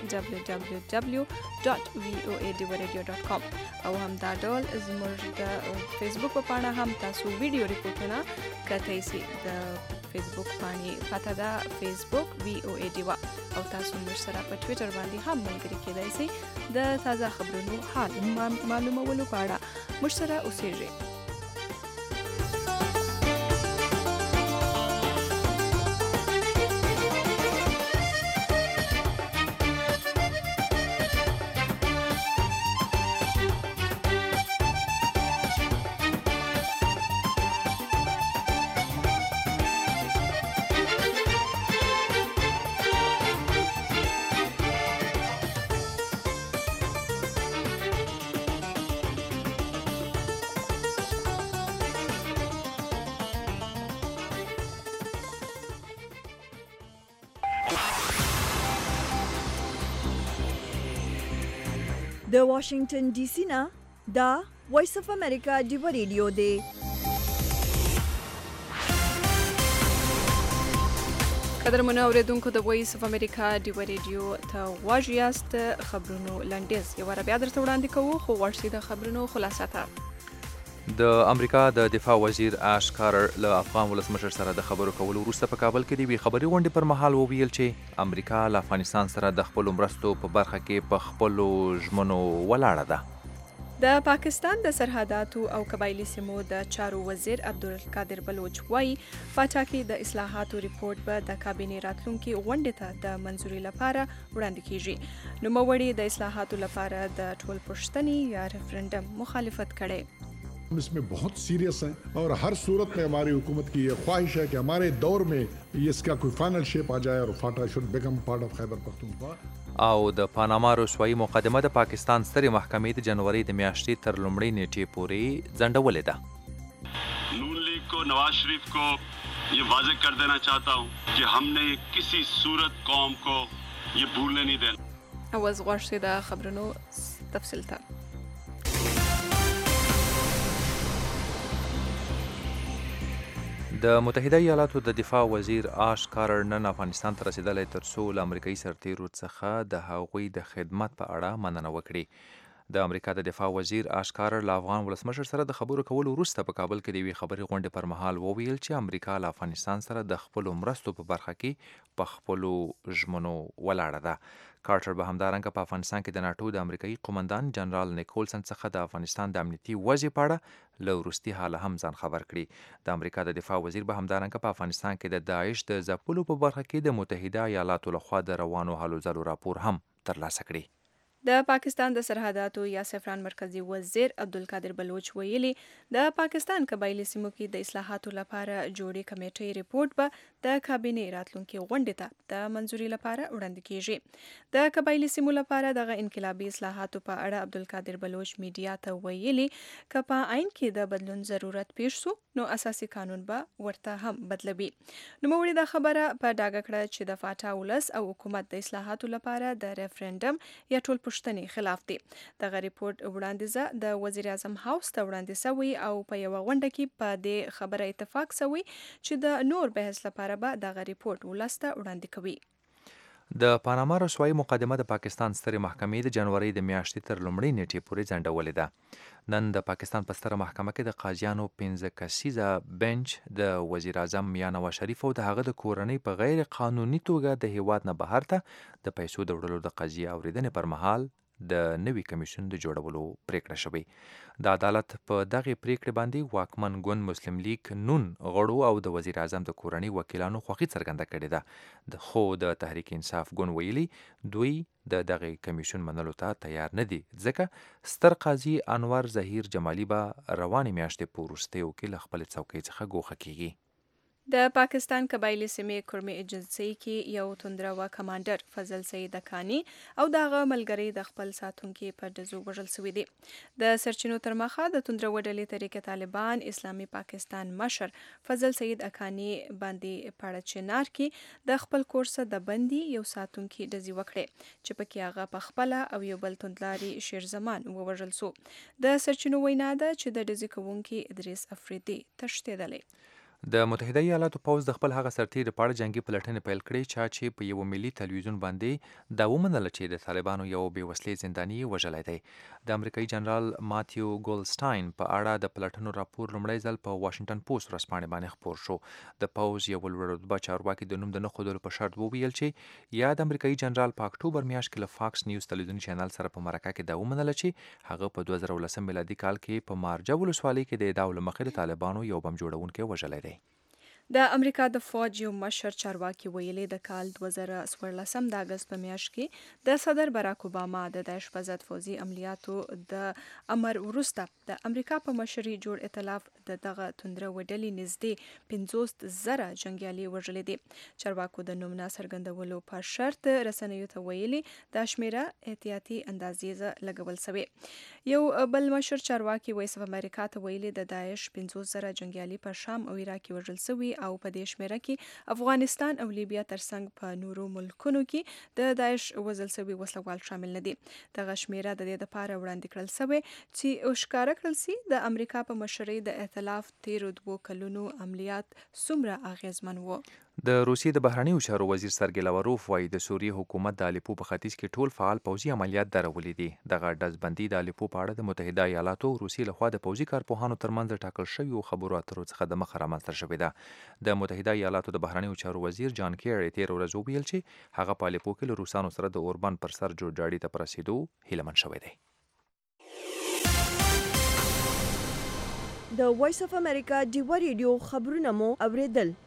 www.voadeoradio.com او هم دا ډول زموږ د فیسبوک په پاڼه هم تاسو ویډیو ریپورټونه کتای سي د فیسبوک پاڼې پته ده فیسبوک VOA ډیوا او تاسو موږ سره په ټویټر باندې هم ملګري کېدای سي د تازه خبرونو حال معلومولو په اړه موږ سره اوسېږئ. د واشنگټن ډي سي نه دا وایس اف امریکا ډیو ریډیو دی. قدرمنو اوریدونکو د وایس اف امریکا ډیو ریډیو ته غواړئ یاست خبرونو لنډیز یو را بیا درته وړاندې کوو خو ورسې د خبرونو خلاصه ته. د امریکا د دفاع وزیر آش کارر له افغان ولسمشر سره د خبرو کولو وروسته په کابل کې د یوې خبري غونډې پر مهال وویل چې امریکا له افغانستان سره د خپلو مرستو په برخه کې په خپلو ژمنو ولاړه ده. د پاکستان د سرحداتو او قبایلي سیمو د چارو وزیر عبدالقادر بلوچ وایي پاټاکي د اصلاحاتو ریپورت به د کابینې راتلونکي غونډې ته د منځوري لپاره وړاندې کیږي. نوموړي د اصلاحاتو لپاره د ټولپوښتنې یا ریفرنډم مخالفت کړي. हम इसमें बहुत सीरियस हैं और हर सूरत में हमारी हुकूमत की ये ख्वाहिश है कि हमारे दौर में इसका कोई फाइनल शेप आ जाए और FATA should become part of Khyber Pakhtunkhwa. او د پاناما رسوایی مقدمه د پاکستان سترې محکمې د جنوري د میاشتې تر لومړۍ نیټې پورې ځنډولې ده. Noon league को नवाज शरीफ को ये वाज़ेह कर देना चाहता हूँ कि हमने किसी सूरत कौम को ये भूलने नहीं देना. اوس غواړئ د خبرونو تفصیل ته. د متحده ایالاتو د دفاع وزیر آش کارر نن افغانستان ته رسیدلی ترڅو له امریکایي سرتیرو څخه د هغوی د خدمت په اړه مننه وکړي. د امریکا د دفاع وزیر آش کارر له افغان ولسمشر سره د خبرو کولو وروسته په کابل کې د یوې خبري غونډې پر مهال وویل چې امریکا له افغانستان سره د خپلو مرستو په برخه کې په خپلو ژمنو ولاړه ده. کارټر به همدارنګه په افغانستان کې د ناټو د امریکایي قومندان جنرال نیکولسن څخه د افغانستان د امنیتي وضع په اړه له وروستي حاله هم ځان خبر کړي. د امریکا د دفاع وزیر به همدارنګه په افغانستان کې د داعش د ځپلو په برخه کې د متحده ایالاتو لخوا د روانو هلو ځلو راپور هم ترلاسه کړي. د پاکستان د سرحداتو یا سفران مرکزی وزیر عبدالقادر بلوچ ویلي د پاکستان قبایلی سیمو کې د اصلاحاتو لپاره جوړې کمیټې ریپورت به د کابینې راتلونکي غونډې ته د منځوري لپاره وړاندې کیږي. د قبایلی سیمو لپاره دغه انقلابي اصلاحاتو په اړه عبدالقادر بلوچ میډیا ته ویلي که په عین کې د بدلون ضرورت پیښ شو نو اساسي قانون به ورته هم بدلوي. نوموړي دا خبره په ډاګه کړه چې د فاټا ولس او حکومت د اصلاحاتو لپاره د ریفرنډم یا ټولپوښتنې خلاف دی. دغه ریپورت وړاندیزه د وزیر اعظم هاوس ته وړاندې شوی او په یوه غونډه کې په دې خبره اتفاق شوی چې د نور بحث لپاره به دغه ریپورت ولس ته وړاندې کوي. د پاناما رسوایی مقدمه د پاکستان سترې محکمې د جنوري د میاشتې تر لومړۍ نیټې پورې ځنډولې ده. نن د پاکستان په ستره محکمه کې د قاضیانو 15 کسیزه بنچ د وزیر اعظم میاں نواز شریف او د هغه د کورنۍ په غیر قانوني توګه د هیواد نه بهر ته د پیسو د وړلو د قضیې اوریدنې پر مهال د نوي کمیشن د جوړولو پریکړه شوې. د عدالت په دغه پریکړې باندې واکمن ګوند مسلم لیگ نون غړو او د وزیر اعظم د کورنۍ وکیلانو خوښي څرګنده کړې ده. خو د تحریک انصاف ګوند ویلي دوی د دغه کمیشن منلو ته تیار نه دي ځکه ستر قاضي انور ظهیر جمالي به روانې میاشتې په وروستیو کې له خپلې څوکۍ څخه ګوښه کیږي. د پاکستان قبایلی سیمې کرمې ایجنسۍ کې یو توندروا کمانډر فضل سعید اکانی او دغه ملګری د خپل ساتونکي په ډزو وژل شوي دي. د سرچینو تر مخه د توندروا ډلې طریقه طالبان اسلامي پاکستان مشر فضل سعید اکانی باندې پاړه چنار کې د خپل کورسه د بندي یو ساتونکي ډزې وکړې چې پکې هغه په خپل او یو بل توندلاري شیرزمان ووژل شو. د سرچینو وینا ده چې د ډزې کوونکي ادریس افریدي تښتېدلی. د متحده ایالاتو پوځ د خپل هغه سرتیري په اړه جنگي پلټنې پیل کړې چې په یو ملي تلویزیون باندې دا ومنله چې د طالبانو یو بې وسلې زنداني وژلی دی. د امریکایي جنرال ماتیو ګولډسټاین په اړه د پلټنو راپور لومړی ځل په واشنګټن پوسټ ورځپاڼې باندې خپور شو. د پوځ یو لوړ رتبه چارواکي د نوم د نه ښودلو په شرط وویل چې یا د امریکایي جنرال په اکتوبر میاشت کې له فاکس نیوز تلویزیوني چینل سره په مرکه کې دا ومنله چې هغه په 2019 میلادي کال کې په مارجه ولسوالۍ کې د ادعاو له مخې د طالبانو یو بم جوړونکی وژلی دی. د امریکا د فوج یو مشر چارواکي ویلي د کال 2014 د اگست په میاشت کې د صدر براک اوباما د داعش په ضد فوزي عملیاتو د امر وروسته د امریکا په مشرۍ جوړ ائتلاف د دغه توندروا ډلې نږدې 50,000 جنګیالي وژلي دي. چارواکو د نوم نه څرګندولو په شرط رسنیو ته ویلي دا شمیره احتیاطي اندازې لګول شوی. یو بل مشر چارواکي وایس اف امریکا ته ویلي د داعش 50,000 جنګیالي په شام او عراق کې وژل شوي او په دې شمیره کې افغانستان او لیبیا ترڅنګ په نورو ملکونو کې د داعش وژل شوي وسلوال شامل نه دي. دغه شمیره د دې لپاره وړاندې کړل شوی چې ښکاره کړل شي د امریکا په مشرۍ د ائتلاف تیرو 2 کلونو عملیات څومره اغیزمن وو. د روسیې د بهرنیو چارو وزیر سرګی لاوروف وایي د سوریې حکومت د الیپو په ختیځ کې ټول فعال پوځي عملیات درولي دي. دغه ډزبندي د الیپو په اړه د متحده ایالاتو روسیې لخوا د پوځي کارپوهانو ترمنځ ټاکل شویو خبرو اترو څخه د مخه رامنځته شوې ده. د متحده ایالاتو د بهرنیو چارو وزیر جان کیری تېره ورځ وویل چې هغه په الیپو کې له روسانو سره د اوربان پر سر جوړجاړي ته په رسېدو هیله من شوی دی. د وایس اف امریکا ډیوه ریډیو خبرونه مو اوریدل.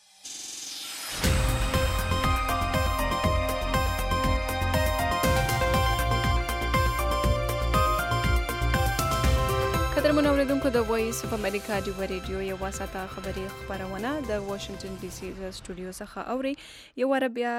قدرمن اوریدونکو د وایس اف امریکا ډیوه ریډیو یو واسطه خبري خبرونه د واشنگټن ډي سي د سټوډیو څخه اوري. یو بیا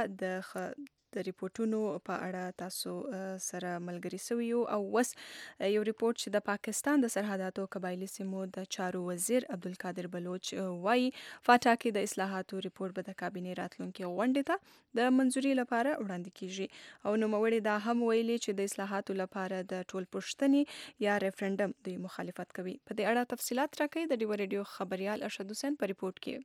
د ریپورتونو په اړه تاسو سره ملګری سوي او وس یو ریپورت چې د پاکستان د سرحداتو قبایلی سیمو د چارو وزیر عبدالقادر بلوچ وایي فاټا کې د اصلاحاتو ریپورت به د کابینې راتلونکي غونډې ته د منځوري لپاره وړاندې کیږي او نوموړي دا هم ویلي چې د اصلاحاتو لپاره د ټول پوښتنې یا ریفرندم دوی مخالفت کوي. په دې اړه تفصيلات راکړي د ډیوه ریډیو خبريال ارشد حسین په ریپورت کې.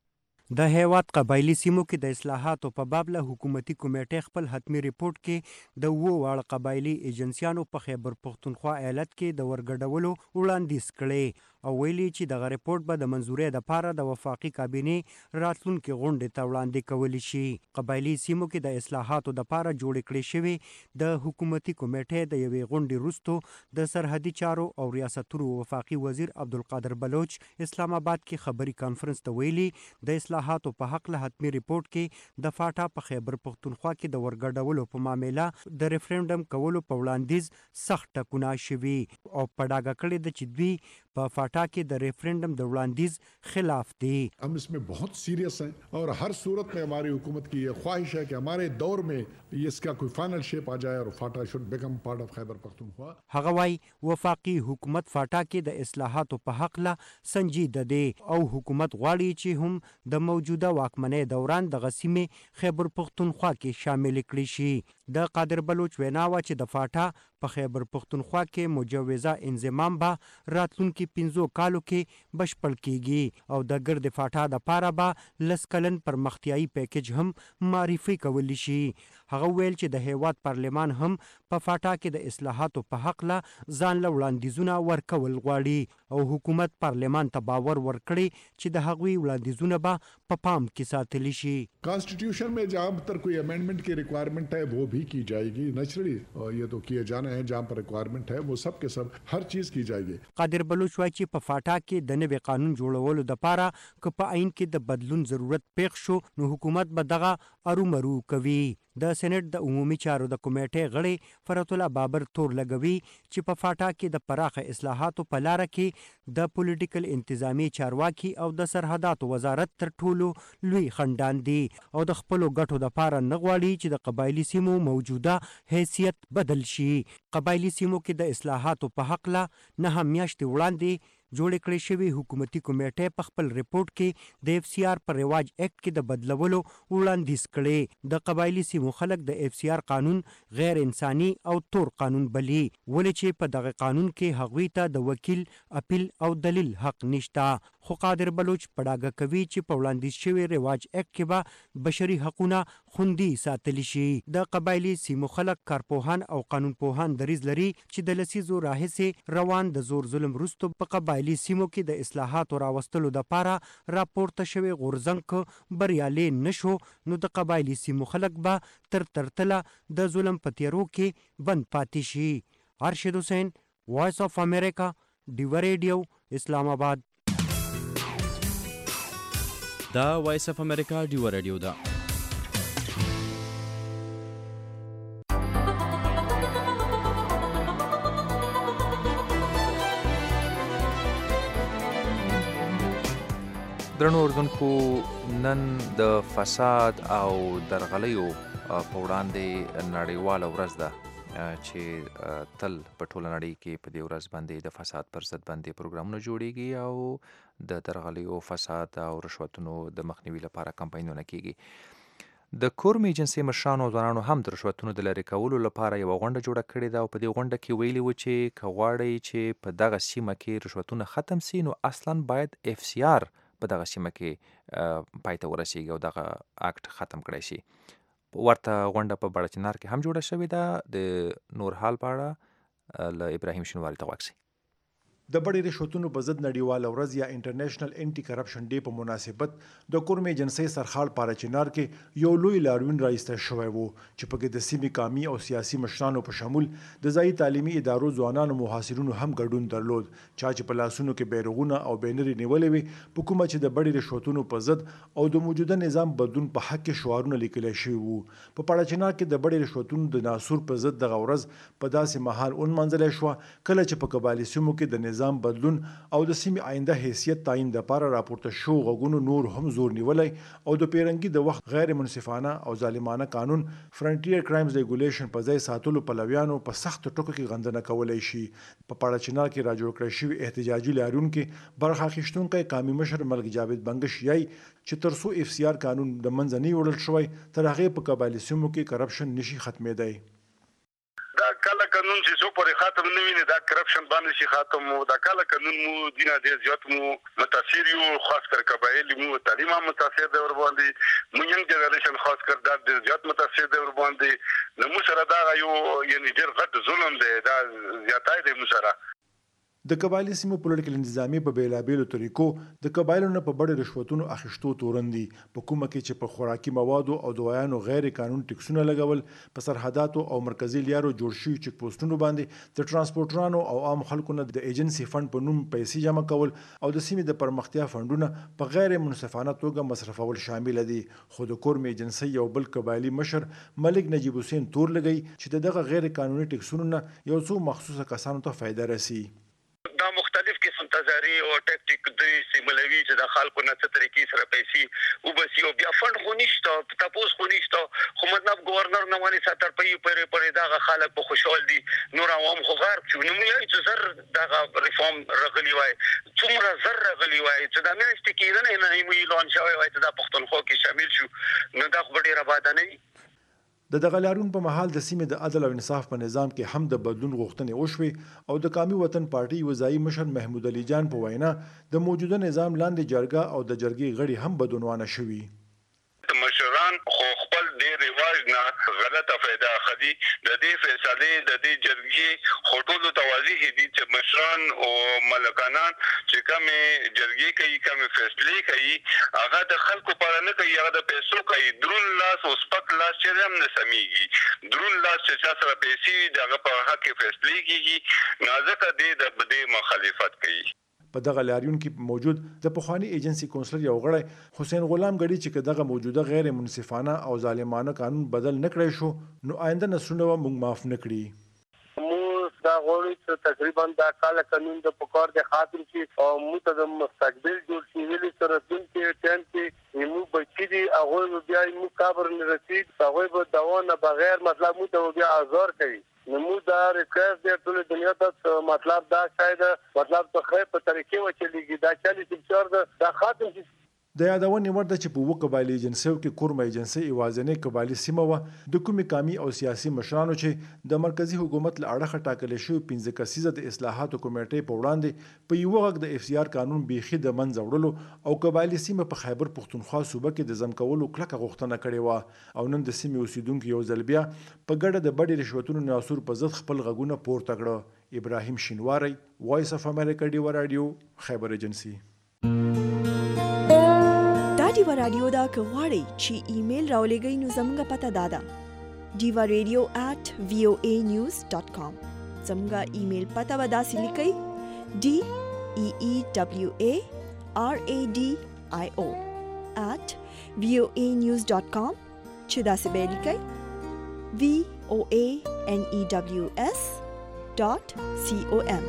د هیواد قبایلی سیمو کې د اصلاحاتو په باب له حکومتي کمیټې خپل حتمی ریپورت کې د واړه قبایلی ایجنسیانو په خیبر پختونخوا ایالت کې د ورګډولو وړاندیز کړي او ویلي چې دغه ریپورت به د منځوري لپاره د وفاقي کابینې راتلونکي غونډې ته وړاندې کولی شي. قبایلی سیمو کې د اصلاحاتو لپاره جوړ کړي شوی د حکومتي کمیټې د یوې غونډې وروسته د سرحدي چارو او ریاستونو وفاقي وزیر عبدالقادر بلوچ اسلام آباد کې خبري کانفرنس ته ویلي د اصلاحاتو په حق له حتمی ریپورت کې د فاټا په خیبر پختونخوا کې د ورګډولو په معاملې د ریفرندم کولو په وړاندیز سخت ټکونه شوي او په ډاګه کړي د چې دوی په فاټا کې د ریفرندم د وړاندیز خلاف دي. हम इसमें बहुत सीरियस हैं और हर सूरत में हमारी हुकूमत की ये ख्वाहिश है कि हमारे दौर में इसका कोई फाइनल शेप आ जाए और FATA should become part of Khyber Pakhtunkhwa. هغه وايي وفاقي حکومت فاټا کې د اصلاحاتو په حق لا سنجیده دي او حکومت غواړي چې هم د موجوده واکمنۍ دوران د غسیمه خیبر پختونخوا کې شامل کړي شي. د قادر بلوچ ویناوه چې د فاټا په خیبر پختونخوا کې مجوزه انضمام به راتلونکي 15 کالو کې بشپړ کیږي او د ګرد فاټا د پاره به لسکلن پرمختیايي پیکج هم معرفي کولی شي. هغه ویل چې د هیواد پارلمان هم په فاټا کې د اصلاحاتو په حق لا ځان له وړاندیزونه ورکول غواړي او حکومت پارلمان ته باور ورکړي چې د هغوی وړاندیزونه به په پام کې ساتلی شي. کانسټیټیوشن में जहां तक कोई अमेंडमेंट की रिक्वायरमेंट है वो भी भी की जाएगी नेचुरली, और ये तो किए जाने हैं जहाँ पर रिक्वायरमेंट है वो सब के सब हर चीज़ की जाएगी। قادر بلوچ وایي چې په فاټا کې د نوي قانون جوړولو دپاره که په عین کې د بدلون ضرورت پیښ شو نو حکومت به دغه ارومرو کوي. د سېنات د عمومي چارو د کمیټې غړی فرات الله بابر تور لګوي چې په فاټا کې د پراخه اصلاحاتو په لاره کې د پولیټیکل انتظامی چارواکي او د سرحداتو وزارت تر ټولو لوی خندان دي او د خپلو ګټو دپاره نه غواړي چې د قبایلي سیمو موجوده حیثیت بدل شي. قبایلي سیمو کې د اصلاحاتو په حقله نه میاشتې وړاندې جوړې کړې شوې حکومتي کمیټې په خپل ریپورت کې د اف سی آر پر رواج اکټ کې د بدلولو وړاندیز کړی. د قبایلي سیمو خلک د اف سی آر قانون غیر انساني او تور قانون بلی، ولې چې په دغه قانون کې هغوی ته د وکیل، اپیل او دلیل حق نشته. خو قادر بلوچ په ډاګه کوي چې په وړاندیز شوي رواج اکټ کې به بشري حقونه خوندي ساتلی شي. د قبایلي سیمو خلک کارپوهان او قانون پوهان دریځ لري چې د لسیزو راهیسې روان د زور ظلم وروسته په قبایلي سیمو کې د اصلاحاتو راوستلو دپاره راپورته شوی غورځنګ بریالی نشو نو د قبایلي سیمو خلک به تر تله د ظلم په تیارو کې بند پاتې شي. ارشد حسین، وایس آف امریکا، ډیوه ریډیو، اسلام آباد. دا وایس اف امریکا ډیوه ریډیو ده. درنو اردوونکو، نن د فساد او درغلیو په وړاندې نړیواله ورځ ده چې تل په ټوله نړۍ کې په دې ورځ باندې د فساد پر ضد باندې پروګرامونه جوړیږي او د درغلیو، فساد او رشوتونو د مخنیوي لپاره کمپاینونه کیږي. د کورم ایجنسۍ مشرانو او ځوانانو هم د رشوتونو د لرې کولو لپاره یوه غونډه جوړه کړې ده او په دې غونډه کې ویلي وو چې که غواړئ چې په دغه سیمه کې رشوتونه ختم سي نو اصلا باید اف سی آر په دغه سیمه کې پای ته ورسیږي او دغه اکټ ختم کړی شي. ورته غونډه په بړچنار کې هم جوړه شوې ده. د نور حال په اړه له ابراهیم شینواري ته غوږ سئ. د بډې رشوتونو په ضد نړیواله ورځ یا انټرنیشنل انټي کرپشن ډے په مناسبت د کورم ایجنسۍ سرحال پارچنار کې یو لوی لاریون رایسته شوی وو چې پکې د سیمې قامي او سیاسي مشرانو په شمول د ځایي تعلیمي ادارو ځوانانو محاصرینو هم ګډون درلود. چا چې په لاسونو کې بیرغونه او بینرې نیولې وي په کومه چې د بډې رشوتونو په ضد او د موجوده نظام بدلون په حق کې شعارونه لیکلی شوي وو. په پارچنار کې د بډې رشوتونو د ناسور په ضد دغه ورځ په داسې مهال ونمانځلی شوه کله چې په قبایلي سیمو کې د نظام بدلون او د سیمې آینده حیثیت تعیین لپاره راپورته شو غوږونو نور هم زور نیولی او د پیرنګي د وخت غیر منصفانه او ظالمانه قانون فرنټیر کرایمز ریګولیشن په ځای ساتلو پلویانو په سخت ټکو کې غندنه کولی شي. په پاړچنار کې راجوړ کړی شوي احتجاجي لاریون کې برخه اخیستونکی قامي مشر ملک جاوید بنګش یای چې تر څو اف سی آر قانون د منځه نه وړل شوی تر هغې په قبایلي سیمو کې کرپشن نشي ختمېدی. دا کله قانون چې څو پورې ختم نه وي دا کرپشن باندې شي ختم وو. دا کله قانون مو دینه ډېر زیات مو متاثر یو، خاص کر قبایل مو تعلیم هم متاثر دی ور باندې، مو ینګ جنریشن خاص کر دا ډېر زیات متاثر دی ور باندې. نو مو سره دا یو یعنی ډېر غټ ظلم دی، دا زیاتای دی مو سره. د قبایلي سیمو پولیټیکل انتظامی په بیلابیلو طریقو د قبایلو نه په بډې رشوتونو اخیستو تورن دي، په کومه کې چې په خوراکي موادو او دوايانو غیر قانون ټکسونه لګول، په سرحداتو او مرکزي لیارو جوړ شوي چک پوسټونو باندې د ترانسپورټرانو او عام خلکو نه د ایجنسي فند په نوم پیسې جمع کول او د سیمې د پرمختیا فندونه په غیر منصفانه توګه مصرفول شامل دي. خو د کورم ایجنسۍ یو بل قبایلي مشر ملک نجیب حسین تور لګی چې دغه غیر قانوني ټکسونو نه یو څو مخصوصه کسانو ته فایده رسي. دا مختلف قسم تزاری او ټیکټیک د سیملوي چې د خلکو نه څه طریقې سره پیسې وبسي او بیا فند خو نشته، تاسو خو نشته، خو مطلب گورنر نه ونی ساتر په دا خلک په خوشحال دي، نور عوام خو غرب شو. نو یې چې زر دا ریفارم رغلی وای، څومره زر رغلی وای چې دا میاشتې کې نه مو اعلان شوی وای چې دا پښتونخوا کې شامل شو، نو دا خو ډیره آباد نه وي. د دغه لاریون په مهال د سیمې د عدل او انصاف په نظام کې هم د بدلون غوښتنې وشوې او د قومي وطن پارټي وزایي مشر محمود علي جان په وینا د موجوده نظام لاندې جرګه او د جرګې غړي هم بدعنوانه شوي. مشران خو خپل دې رواج نه غلطه فایده اخلي. د دې فیصلې د دې جرګې خټولو توازیح دي چې مشران او ملکانان چې کومې جرګې کوي، کومې فیصلې کوي، هغه د خلکو په اړه نه کوي، هغه د پیسو کوي. درون لاس او سپک لاس لاس چې هم نه سمېږي درون لاس چې چا سره پیسې دغه په حق کې فیصلې کېږي نازکه دې مخالفت کوي. په دغه لاریون کې موجود د پخوانی ایجنسی کونسلر یو غړی حسین غلام غړي چې دغه موجوده غیر منصفانه او ظالمانه قانون بدل نکړی شو نو آینده نسلونه موږ معاف نکړي. مو دا غوړي چې تقریبا دا کال قانون د پکار د خاطر چې او مو ته د مستقبل جوړ شي ویلي سره دین کې ټیم کې مو بچی دي هغه بیا مو کابر نه رسید هغه به دوانه بغیر مطلب مو ته بیا آزار کوي. نمو دا ریکوست دی ټول دنیا ته مطلب دا شاید مطلب ته خیر په طریقې وچلیږي دا چالي چې دا خاتم شي. د یادونې وړ ده چې په وو قبایلي ایجنسیو کې کورمه ایجنسي ایوازنې قبایلي سیمه وه د کومې قامي او سیاسي مشرانو چې د مرکزی حکومت له اړخه ټاکلې شوې 15 کسیزه د اصلاحاتو کمیټې په وړاندې په یوه غږ د FCR قانون بیخي د منځه وړلو او قبایلي سیمه په خیبر پښتونخوا صوبه کې د ځم کولو کلکه غوښتنه کړې وه او نن د سیمې اوسیدونکو یو ځل بیا په ګډه د بډې رشوتونو ناسور په ضد خپل غږونه پورته کړه. ابراهیم شینواری، وایس اف امریکا ډیوا رادیو، خیبر ایجنسی. ډیوا رادیو دا که غواړئ چې ایمیل راولېږئ نو زموږ پته دا ده divaradio@voanews.com. زموږ ایمیل پته به داسې لیکئ DEEWARADIO@voanews.com چې داسې به یې لیکئ VOANEWS.com.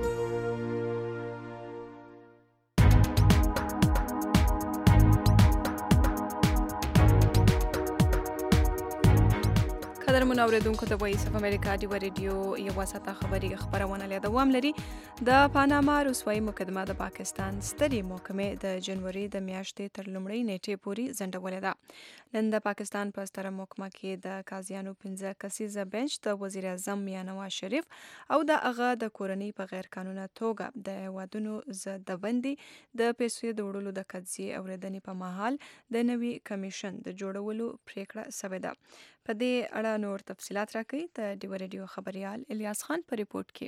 قدرمن اوریدونکو ته وایس اف امریکا ډیوا رادیو یو واسطه خبري خبرونه لیدا دوام لري. د پاناما رسوایی مقدمه د پاکستان ستري محکمې د جنوري د میاشتې تر لومړۍ نیټې پورې ځنډولې ده. نن د پاکستان په ستره محکمه کې د قاضیانو 15 کسیزه بنچ د وزیر اعظم میاں نواز شریف او د هغه د کورنۍ په غیر قانوني توګه د هیوادونو د بندي د پیسو د وړلو د قضیې اوریدنې په مهال د نوي کمیشن د جوړولو پریکړه شوې ده. په دې اړه نور تفصيلات راکړي د ډیوا رادیو خبريال الیاس خان په ریپورت کې.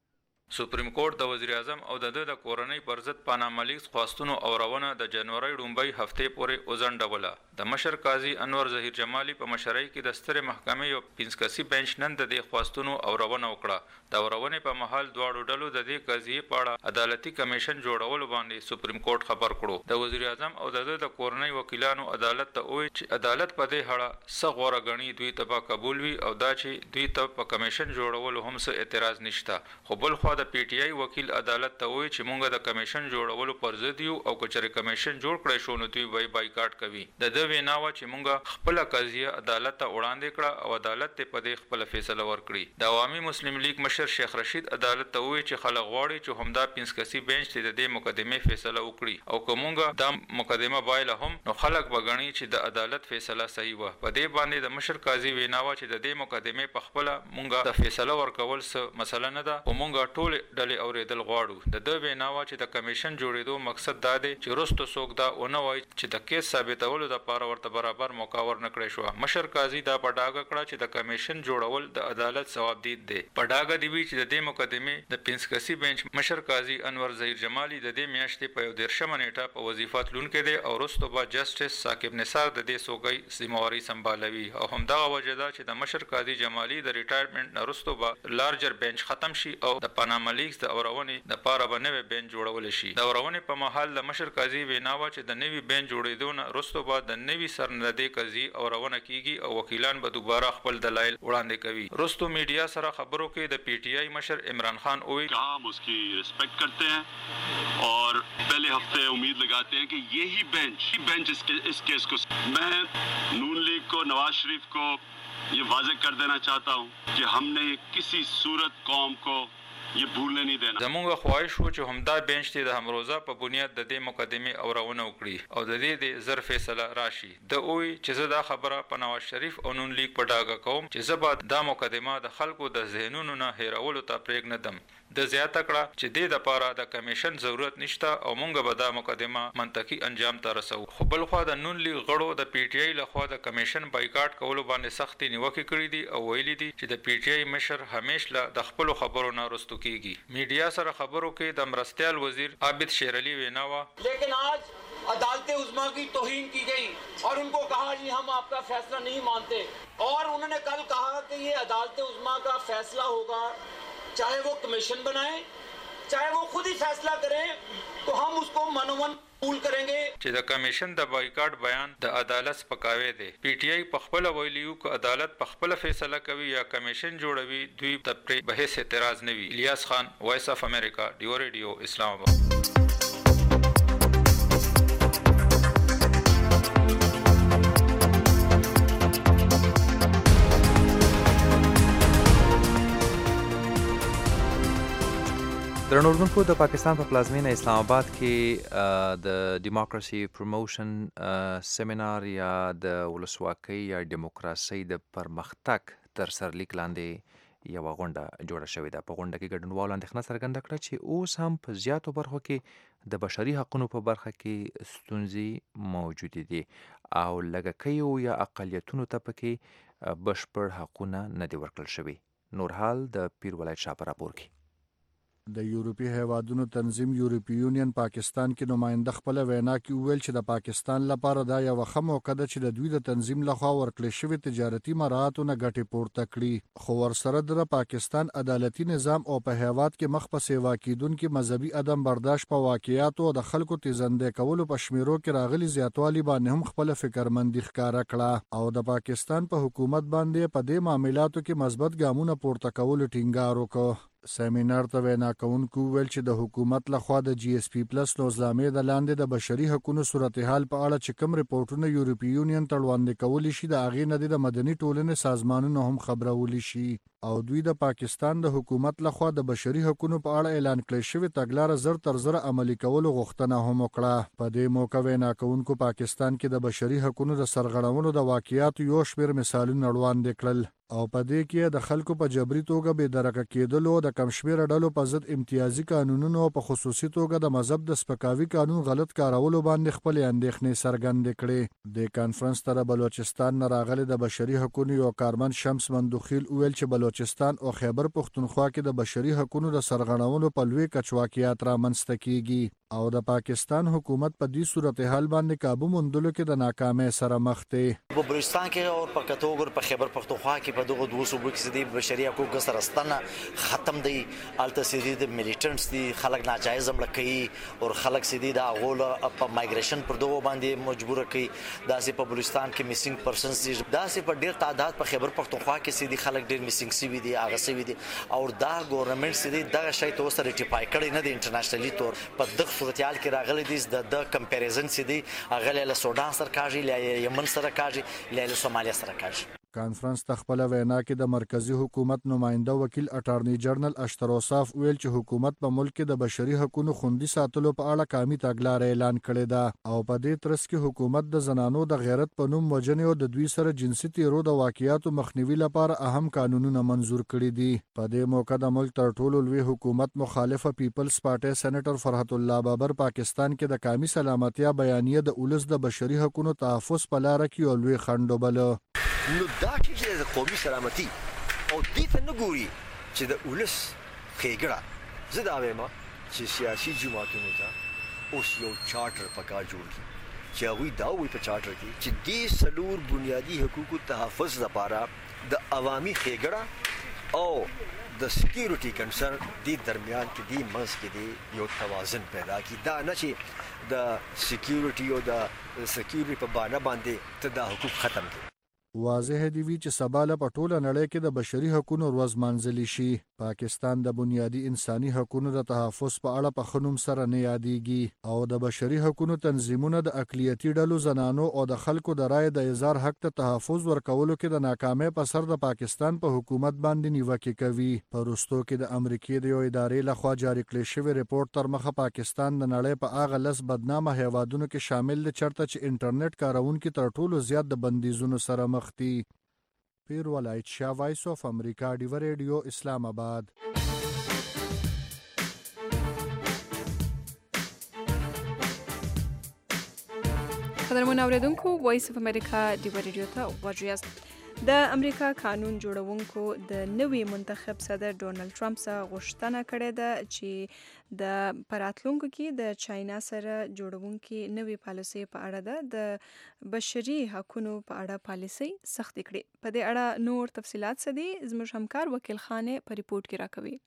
سپریم کورټ د وزیر اعظم او د کورنۍ پر ضد پاناما لیکس خواستونو اورونه د جنوري لومبۍ هفته پورې وزنډوله. د مشر قاضي انور ظهیر جمالي په مشرۍ کې د ستره محکمې یو 15 کسي بنچ نن د خواستونو اورونه وکړه. د اورونې په محل دواړو ډلو د دې قضیې په اړه عدالتي کمیشن جوړولو باندې سپریم کورټ خبر کړو. د وزیر اعظم او د کورنۍ وکیلانو عدالت ته وایي چې عدالت په دې اړه څغوره غني دوی ته قبول وي او دا چې دوی ته په کمیشن جوړولو هم څه اعتراض نشته. خو بل خو د پی ټی آی وکیل عدالت ته وایي چې مونږ د کمیشن جوړولو پر ضد یو او کچره کمیشن جوړ کړی شو نو دوی وای بایکاټ کوي. د ویناوه چې مونږ خپل قضیه عدالت ته وړاندې کړه او عدالت ته په دې خپل فیصله ورکړي. د عوامي مسلم لیگ مشر شیخ رشید عدالت ته وایي چې خلک غواړي چې همدا 15 کسي بنچ ته د دې مقدمه فیصله وکړي او کومه د مقدمه بایله هم نو خلک بغنی چې د عدالت فیصله صحیح و. په دې باندې د مشر قاضي ویناوه چې د دې مقدمه په خپل مونږ د فیصله ورکول څه مسله نه ده او مونږ ټول ډلې اوریدل غواړو. د ویناوه چې د کمیشن جوړېدو مقصد دا دی چې رستو څوک دا ونه وایي چې د کیس ثابتولو د لپاره ورته برابر موقع ورنکړی شو. مشر قاضي دا په ډاګه کړه چې د کمیشن جوړول د عدالت ثواب دید دی. په ډاګه دی چې د دې مقدمه د 15 کسي بنچ مشر قاضي انور ظهیر جمالي د دې میاشتې په 13 نیټه په وظیفه تلونکې دی او رستو با جسټس ثاقب نثار د دې سوګي ذمہواری سمبالوي او همدغه وجه ده چې د مشر قاضي جمالي د ریټایرمنټ نه رستو با لارجر بنچ ختم شي او د پاناما لیکس د اورونې د پاره باندې بنچ جوړول شي. د اورونې په محل د مشر قاضي ویناوه چې د نوي بنچ جوړېدو نه رستو بعد د نوي سرندې قاضي اورونه کیږي او وکیلان به دوباره خپل دلایل وړاندې کوي. رستو میډیا سره خبرو کې د پی ټی آی مشر عمران خان اوئی हम उसकी रिस्पेक्ट करते हैं और पहले हफ्ते उम्मीद लगाते हैं कि यही बेंच इस केस को मैं नून लीग को नवाज शरीफ को ये वाज़ेह कर देना चाहता हूँ कि हमने किसी सूरत कौम को ये भूलने नहीं देना. زموږ خواهش و چې همدا بنچ ته د همروزه په بنیاد د دې مقدمه اورونه وکړي او د دې د زر فیصله راشي. د اوئی چې زه دا خبره په نواز شریف او نون لیگ په ډاګه کوم چې زبا دا مقدمه د خلکو د ذهنونو نه هیرولو ته پرېګ نه دم. د زیاته کړه چې د لپاره د کمیشن ضرورت نشته او مونږ به دا مقدمه منطقي انجام ته رسو. خو بل خو د نون لیگ غړو د پی ټی آی لخوا د کمیشن بایکاټ کولو باندې سختي نیوکه کړې دي او ویلي دي چې د پی ټی آی مشر همیشه د خپل خبرو نه رستو کیږي. میډیا سره خبرو کې د مرستيال وزیر عابد شیر علي ویناوه لیکن आज अदालत उज़्मा की तौहीन की गई और उनको कहा जी हम आपका फैसला नहीं मानते। और उन्होंने कल कहा कि ये अदालत उज़्मा का फैसला होगा, चाहे वो कमीशन बनाए चाहे वो खुद ही फैसला करें, तो हम उसको मनोमन कबूल करेंगे। چې د کمیشن د بایکاټ بیان د عدالت سپکاوی دی. پی ټ آی په خپل ویلیو ک عدالت په خپل فیصله کوي یا کمیشن جوړوي، دوی د پرې بحث اعتراض نه وی. الیاس خان، وایس اف امریکا، ډیو ریډیو، اسلام آباد. درنو اردوونکو، د پاکستان په پلازمینه اسلام آباد کې د ډیموکراسي پروموشن سیمینار یا د ولسواکۍ یا ډیموکراسۍ د پرمختګ تر سرلیک لاندې یوه غونډه جوړه شوې ده. په غونډه کې ګډونوالو اندېښنه څرګنده کړه چې اوس هم په زیاتو برخو کې د بشري حقونو په برخه کې ستونزې موجودې دي او لږکیو یا اقلیتونو ته پکې بشپړ حقونه نه دي ورکړل شوي. نور حال د پیر ولایت شاه په راپور کې. د یورپی هیوادونو تنظیم یورپی یونین پاکستان کې نماینده خپل وینا کې وویل چې د پاکستان لپاره دا یو ښه موقع ده چې د دوی د تنظیم لخوا ورکړل شوی تجارتي مراعاتو نه ګټې پورته کړي، خو ورسره د پاکستان عدالتي نظام او په هیواد کې مخ په سیوا کیدونکي مذهبي عدم برداشت په واقعیاتو او د خلکو تیزندې کولو په شمیرو کې راغلي زیاتوالی باندې هم خپل فکرمندي ښکاره کړه او د پاکستان په حکومت باندې په دې معاملاتو کې مثبت ګامونه پورته کولو ټینګار وکړ. سیمینار ته وینا کوونکو ویل چې د حکومت لخوا د جی اس پی پلس نوزنامې د لاندې د بشري حقوقو صورتحال په اړه چې کوم ریپورتونه یورپی یونین ته وړاندې کولی شي د هغې نه د مدني ټولنې سازمانونو هم خبرولی شي او دوی د پاکستان د حکومت لخوا د بشري حقوقو په اړه اعلان کړی شوی تګلاره زر تر زر عملي کولو غوښتنه هم وکړه. په دې موقع وینا کوونکو پاکستان کې د بشري حقوقو د سرغړونو د واقعیاتو یو شمېر مثالونه وړاندې کړل او په دې کې د خلکو په جبري توګه بې درکه کېدلو، د کم شمېره ډلو په ضد امتیازي قانونونو او په خصوصي توګه د مذهب د سپکاوي قانون غلط کارولو باندې خپلې اندېښنې څرګندې کړې. د کانفرنس ته د بلوچستان نه راغلي د بشري حقوقو یو کارمند شمس مندوخیل وویل چې بلوچستان او خیبر پښتونخوا کې د بشري حقوقو د سرغړونو په لوی کچ واقعیات رامنځته کیږي او د پاکستان حکومت په دې صورتحال باندې قابو موندلو کې د ناکامۍ سره مخ دی. په بلوچستان کې او په کتوګر په خیبر پښتونخوا کې په دغه دوه صوبو کې د بشري حقوقو سره ستنه ختم دی. الته سیدي د میلیټنټس دي، خلک ناجایز حمله کوي او خلک سیدي د غول په مایګریشن پر دغه باندې مجبور کوي. داسې په بلوچستان کې میسینګ پرسنز دي، داسې په ډیر تعداد په خیبر پښتونخوا کې سیدي خلک ډیر میسینګ سوي دي، هغه سوي دي او دا ګورنمنت سیدي دغه شی ته سره ریټیفای کړی نه دی انټرنیشنلي تور. په دغه صورتحال کې راغلي دي د کمپیریزن سیدي هغه له سودان سره کاږي، له یمن سره کاږي، له سومالیا سره کاږي. کانفرنس ته خپل وینا کې د مرکزی حکومت نماینده وکیل اټارنی جنرال اشتروصاف ویل چې حکومت په ملک کې د بشري حقوقو خوندي ساتلو په اړه قامي تګلارې اعلان کړې ده او په دې ترڅ کې حکومت د زنانو د غیرت په نوم وجنې او د دوی سره جنسي تیرو د واقعیاتو مخنیوي لپاره اهم قانونونه منزور کړي دي. په دې موقع د ملک تر ټولو لوی حکومت مخالفه پیپلز پارټي سېنیټر فرحت الله بابر پاکستان کې د قومي سلامتیا بیانیه د اولس د بشري حقوقو تحفظ په لار کې یو لوی خنډ وبله. نو دا چې د قومي سلامتي او دې ته نه ګوري چې د اولس ښېګړه، زه دا وایم چې سیاسي جماعتونو ته اوس یو چارټر پکار جوړ کړي چې هغوی دا وایي په چارټر کې چې دې څلور بنیادي حقوقو تحفظ لپاره د عوامي ښېګړه او د سکیورټي کنسرن دې درمیان کې دې منځ کې دې یو توازن پیدا کړي. دا نه چې د سکیورټي او د سکیورټي په بانه باندې ته دا حقوق ختم کړي. واضح دی وی چې سباله په ټوله نړۍ کې د بشري حقوقو ورځ مانځلي شي. پاکستان د بنیادي انساني حقوقو د تحفظ په اړه په خنوم سره نه یادېږي او د بشري حقوقو تنظیمونه د اقلیتي ډلو، زنانو او د خلکو د رای د اظهار حق ته تحفظ ورکولو کې د ناکامۍ په سر د پاکستان په حکومت باندې نیوکې کوي. په وروستو کې د امریکې د یو ادارې لخوا جاری کړی شوی ریپورت تر مخه پاکستان د نړۍ په هغه لس بدنامه هیوادونو کې شامل دی چېرته چې انټرنیټ کارونکي تر ټولو زیات د بندیزونو سره مخ دي. پیر ولایت شاه، وایس اف امریکا، ډیو ریډیو، اسلام آباد. قدرمن اوریدونکو، وایس اف امریکا ډیو ریډیو ته غوږ یاست. د امریکا قانون جوړونکو د نوي منتخب صدر ډونالد ټرمپ څخه غوښتنه کړې ده چې د پراتلونکو کې د چاینا سره جوړونکي نوي پالیسي په اړه د بشري حقوقو په اړه پالیسي سخت کړي. په دې اړه نور تفصيلات څه دي زموږ همکار وکیل خانه په ریپورت کې راکوي.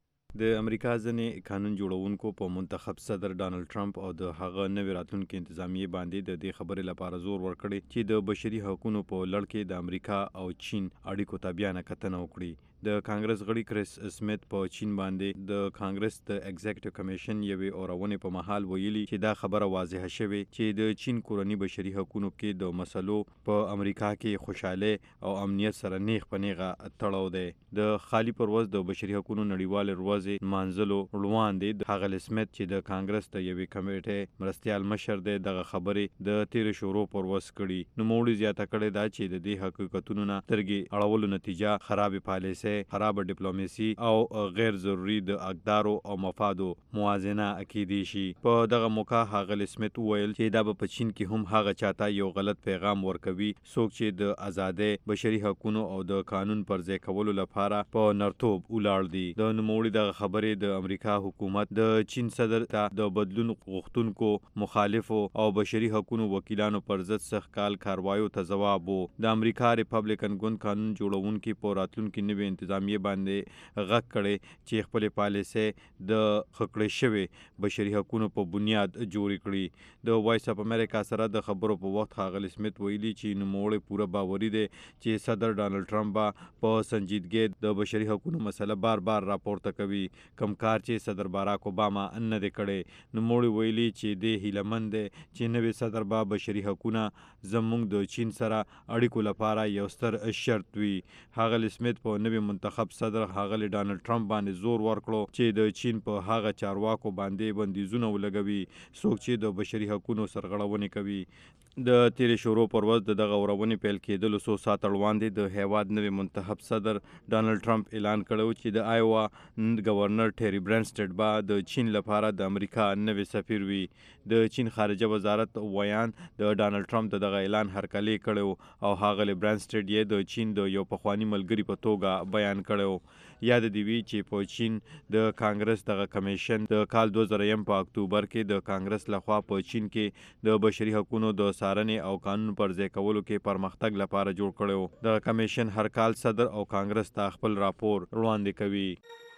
د امریکا ځینې قانون جوړونکو په منتخب صدر ډانلډ ټرمپ او د هغه نوي راتلونکي انتظامیې باندې د دې خبرې لپاره زور ورکړی چې د بشري حقوقو په لړ کې د امریکا او چین اړیکو ته بیا نه کتنه وکړي. د کانګرس غړي کریس سمیت په چین باندې د کانګرس د ایگزیکټیو کمیشن یوې اورونې په محل ویلي چې دا خبره واضحه شوه چې د چین کورنی بشري حقوقو کې د مسلو په امریکا کې خوشاله او امنیت سره نیغ په نیغه تړاو دی. د خالی پرواز د بشري حقوقو نړیوال ورځ مانځلو روان دي. د هغه سمیت چې د کانګرس ته یوې کمیټې مرستيال مشر دی دغه خبرې د 13 شورو پرواز کړي. نو موږ زیاته کړی دا چې د دې حقیقتونو نه ترګي اړولو نتیجه خراب پالیسي، خراب ډیپلوماسي او غیر ضروري د اقدارو او مفادو موازنه اکیدي شي. په دغه موقع هغه سمیت ویل چې دا په چین کې هم هغه چاته یو غلط پیغام ورکوي څوک چې د آزادۍ، بشري حقوقو او د قانون پر ځای کولو لپاره په نرتوب ولاړ دي. د نوموړي د خبرې د امریکا حکومت د چین صدر ته د بدلون غوښتونکو مخالفو او بشري حقوقو وکیلانو پر ضد سخت کال کاروایو ته جواب وو. د امریکا ریپبلیکن ګوند قانون جوړونکي په راتلونکي نوي انتظامیه باندې غږ کړي چې خپل پالیسي د خکړې شوی بشري حقوقو په بنیاد جوړ کړي. د وایس اپ امریکا سره د خبرو په وخت هغه سمیت ویلي چې نوموړي پوره باوري دي چې صدر ډانلډ ټرمپ په سنجیدګۍ د بشري حقوقو مسله بار بار راپورته کوي، کوم کار چې صدر باراک اوباما نه دی کړی. نوموړي ویلي چې د هیلمند دي چې نوي صدر با بشري حقوقو زموږ د چین سره اړیکو لپاره یو ستر شرط وي. هغه سمیت په نوي منتخب صدر هغه ډانلډ ټرمپ باندې زور ورکړو چې د چین په هغه چارواکو باندې بندیزونه ولګوي څوک چې د بشري حقوقو سرغړونې کوي. د 13 شورو پر ورځ دغه اورونې پیل کېدلو 100 ساعت وړاندې د هیواد نوي منتخب صدر ډانلډ ټرمپ اعلان کړو چې د آیوا گورنر ټری برنسټډ با د چین لپاره د امریکا نوي سفیر وي. د چین خارجه وزارت ویان د ډانلډ ټرمپ دغه اعلان هرکلی کړو او هغه برنسټډ یې د چین د یو پخوانی ملګری په توګه بیان کړو. یاد دی وی چې په چین د کانګرس دغه کمیشن د کال 2000 په اکتوبر کې د کانګرس لخوا په چین کې د بشري حقوقو د څارنې او قانون پر ځای کولو کې پرمختګ لپاره جوړ کړو. د کمیشن هر کال صدر او کانګرس ته خپل راپور وړاندې کوي.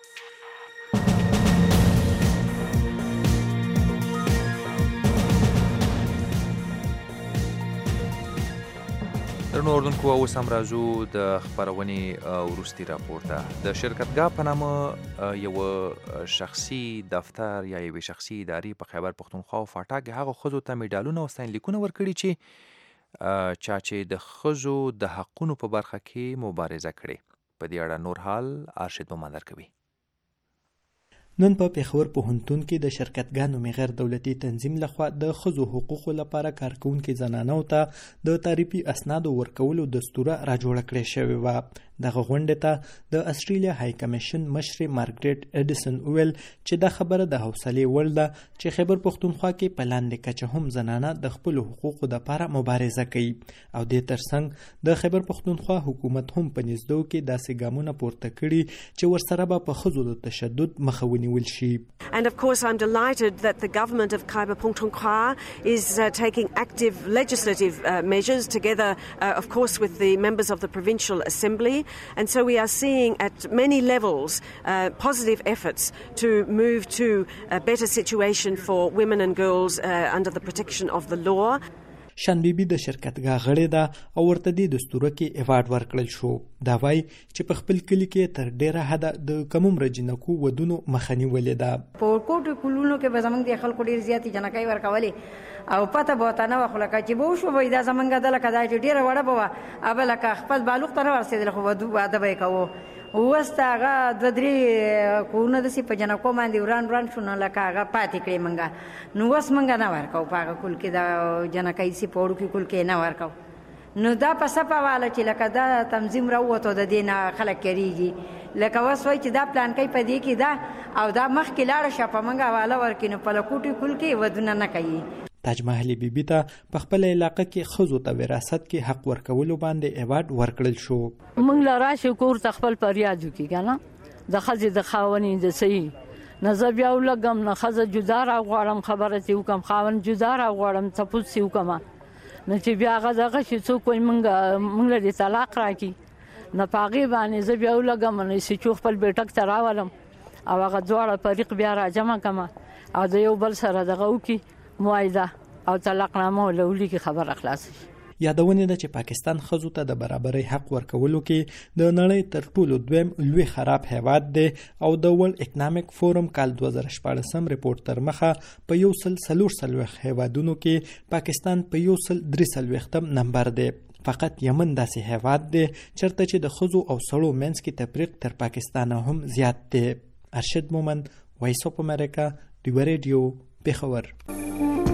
درنو اردوونکو اوس هم راځو د خپرونې وروستي راپور ته. د شرکتګاه په نامه یو شخصي دفتر یا یوې شخصي ادارې په خیبر پښتونخوا او فاټا کې هغو ښځو ته میډالونه او ستاینلیکونه ورکړي چې د ښځو د حقونو په برخه کې مبارزه کړې. په دې اړه نور حال ارشد ممندر کوي. نن په پېښور پوهنتون کې د شرکتګاه نومي غیر دولتي تنظیم لخوا د ښځو حقوقو لپاره کارکوونکي زنانو ته د تعریفي اسنادو ورکولو دستوره راجوړه کړې شوې وه. دغه غونډې ته د استرالیا های کمیشن مشرې مارګریټ اډیسن وویل چې دا خبره د حوصلې وړ ده چې خیبر پښتونخوا کې په لاندې کچه هم زنانه د خپلو حقوقو دپاره مبارزه کوي او دې ترڅنګ د خیبر پښتونخوا حکومت هم په نږدو کې داسې ګامونه پورته کړي چې ورسره به په ښځو د تشدد مخه ونیول شي. And of course I'm delighted that the government of Khyber Pakhtunkhwa is taking active legislative measures together of course with the members of the Provincial Assembly. And so we are seeing at many levels positive efforts to move to a better situation for women and girls under the protection of the law. شان بیبي د شرکتګاه غړې ده او ورته د دستوره کې ایوارډ ورکړل شو. دا وایي چې په خپل کلي کې تر ډیره حده د کموم رجنکو ودونو مخه نیولې ده. په کوټو کلونو کې به زمونږ د خلکو ډیر زیاتې جنکۍ ورکولې او پته به ورته نه وه خو لکه چې به وشوه به دا زمونږ ده لکه دا چې ډېره وړه به وه اوبه لکه خپل بالغ ته نه ورسېدله خو واده به یې کوو. اوس ته هغه 2-3 کورونه داسې په جنکو باندې وران شو نو لکه هغه پاتې کړې مونږه نو اوس مونږ نه ورکوو په هغه کل کې د جنکۍ داسې په وړوکي کل کې نه ورکوو. نو دا په څه په واله چې لکه دا تنظیم راووتو د دې نه خلک کېږي لکه اوس وایي چې دا پلانکۍ په دې کې ده او دا مخکې لاړه شه په مونږ حواله ورکړي نو په لکوټي کل کې ودونه نه کوي. تاج محل بیبي ته په خپل علاقه کې ښځو ته وراثت کې حق ورکولو باندې ایوارډ ورکړل شو. موږ له راشو کور ته خپل فریاد وکړو کنه د ښځې د خاونې د صحیح نه زه بیا ولګم نه ښځه جدا راغواړم خبره چې وکړم خاوند جدا راغواړم تپوس چې وکړم نه چې بیا هغه دغه شي څوک وایي موږ له طلاق راکړي نه په هغې باندې زه بیا ولګم نه چې خپل بیټک ته راولم او هغه دواړه فریق بیا راجمع کړم او د یو بل سره دغه وکړي معاهده او طلاقنامه ولولي کې خبره خلاص شي. یادونه ده چې پاکستان ښځو ته د برابرۍ حق ورکولو کې د نړۍ تر ټولو دویم لوی خراب هیواد دی او د ورلد اکنامک فورم کال 2014 ریپورت تر مخه په 143 هیوادونو کې پاکستان په 143 نمبر دی. فقط یمن داسې هیواد دی چرته چې د ښځو او سړو منځ کې تفریق تر پاکستان هم زیات دی. ارشد مومند، وایس اف امریکا، ډیو ریډیو، پېښور.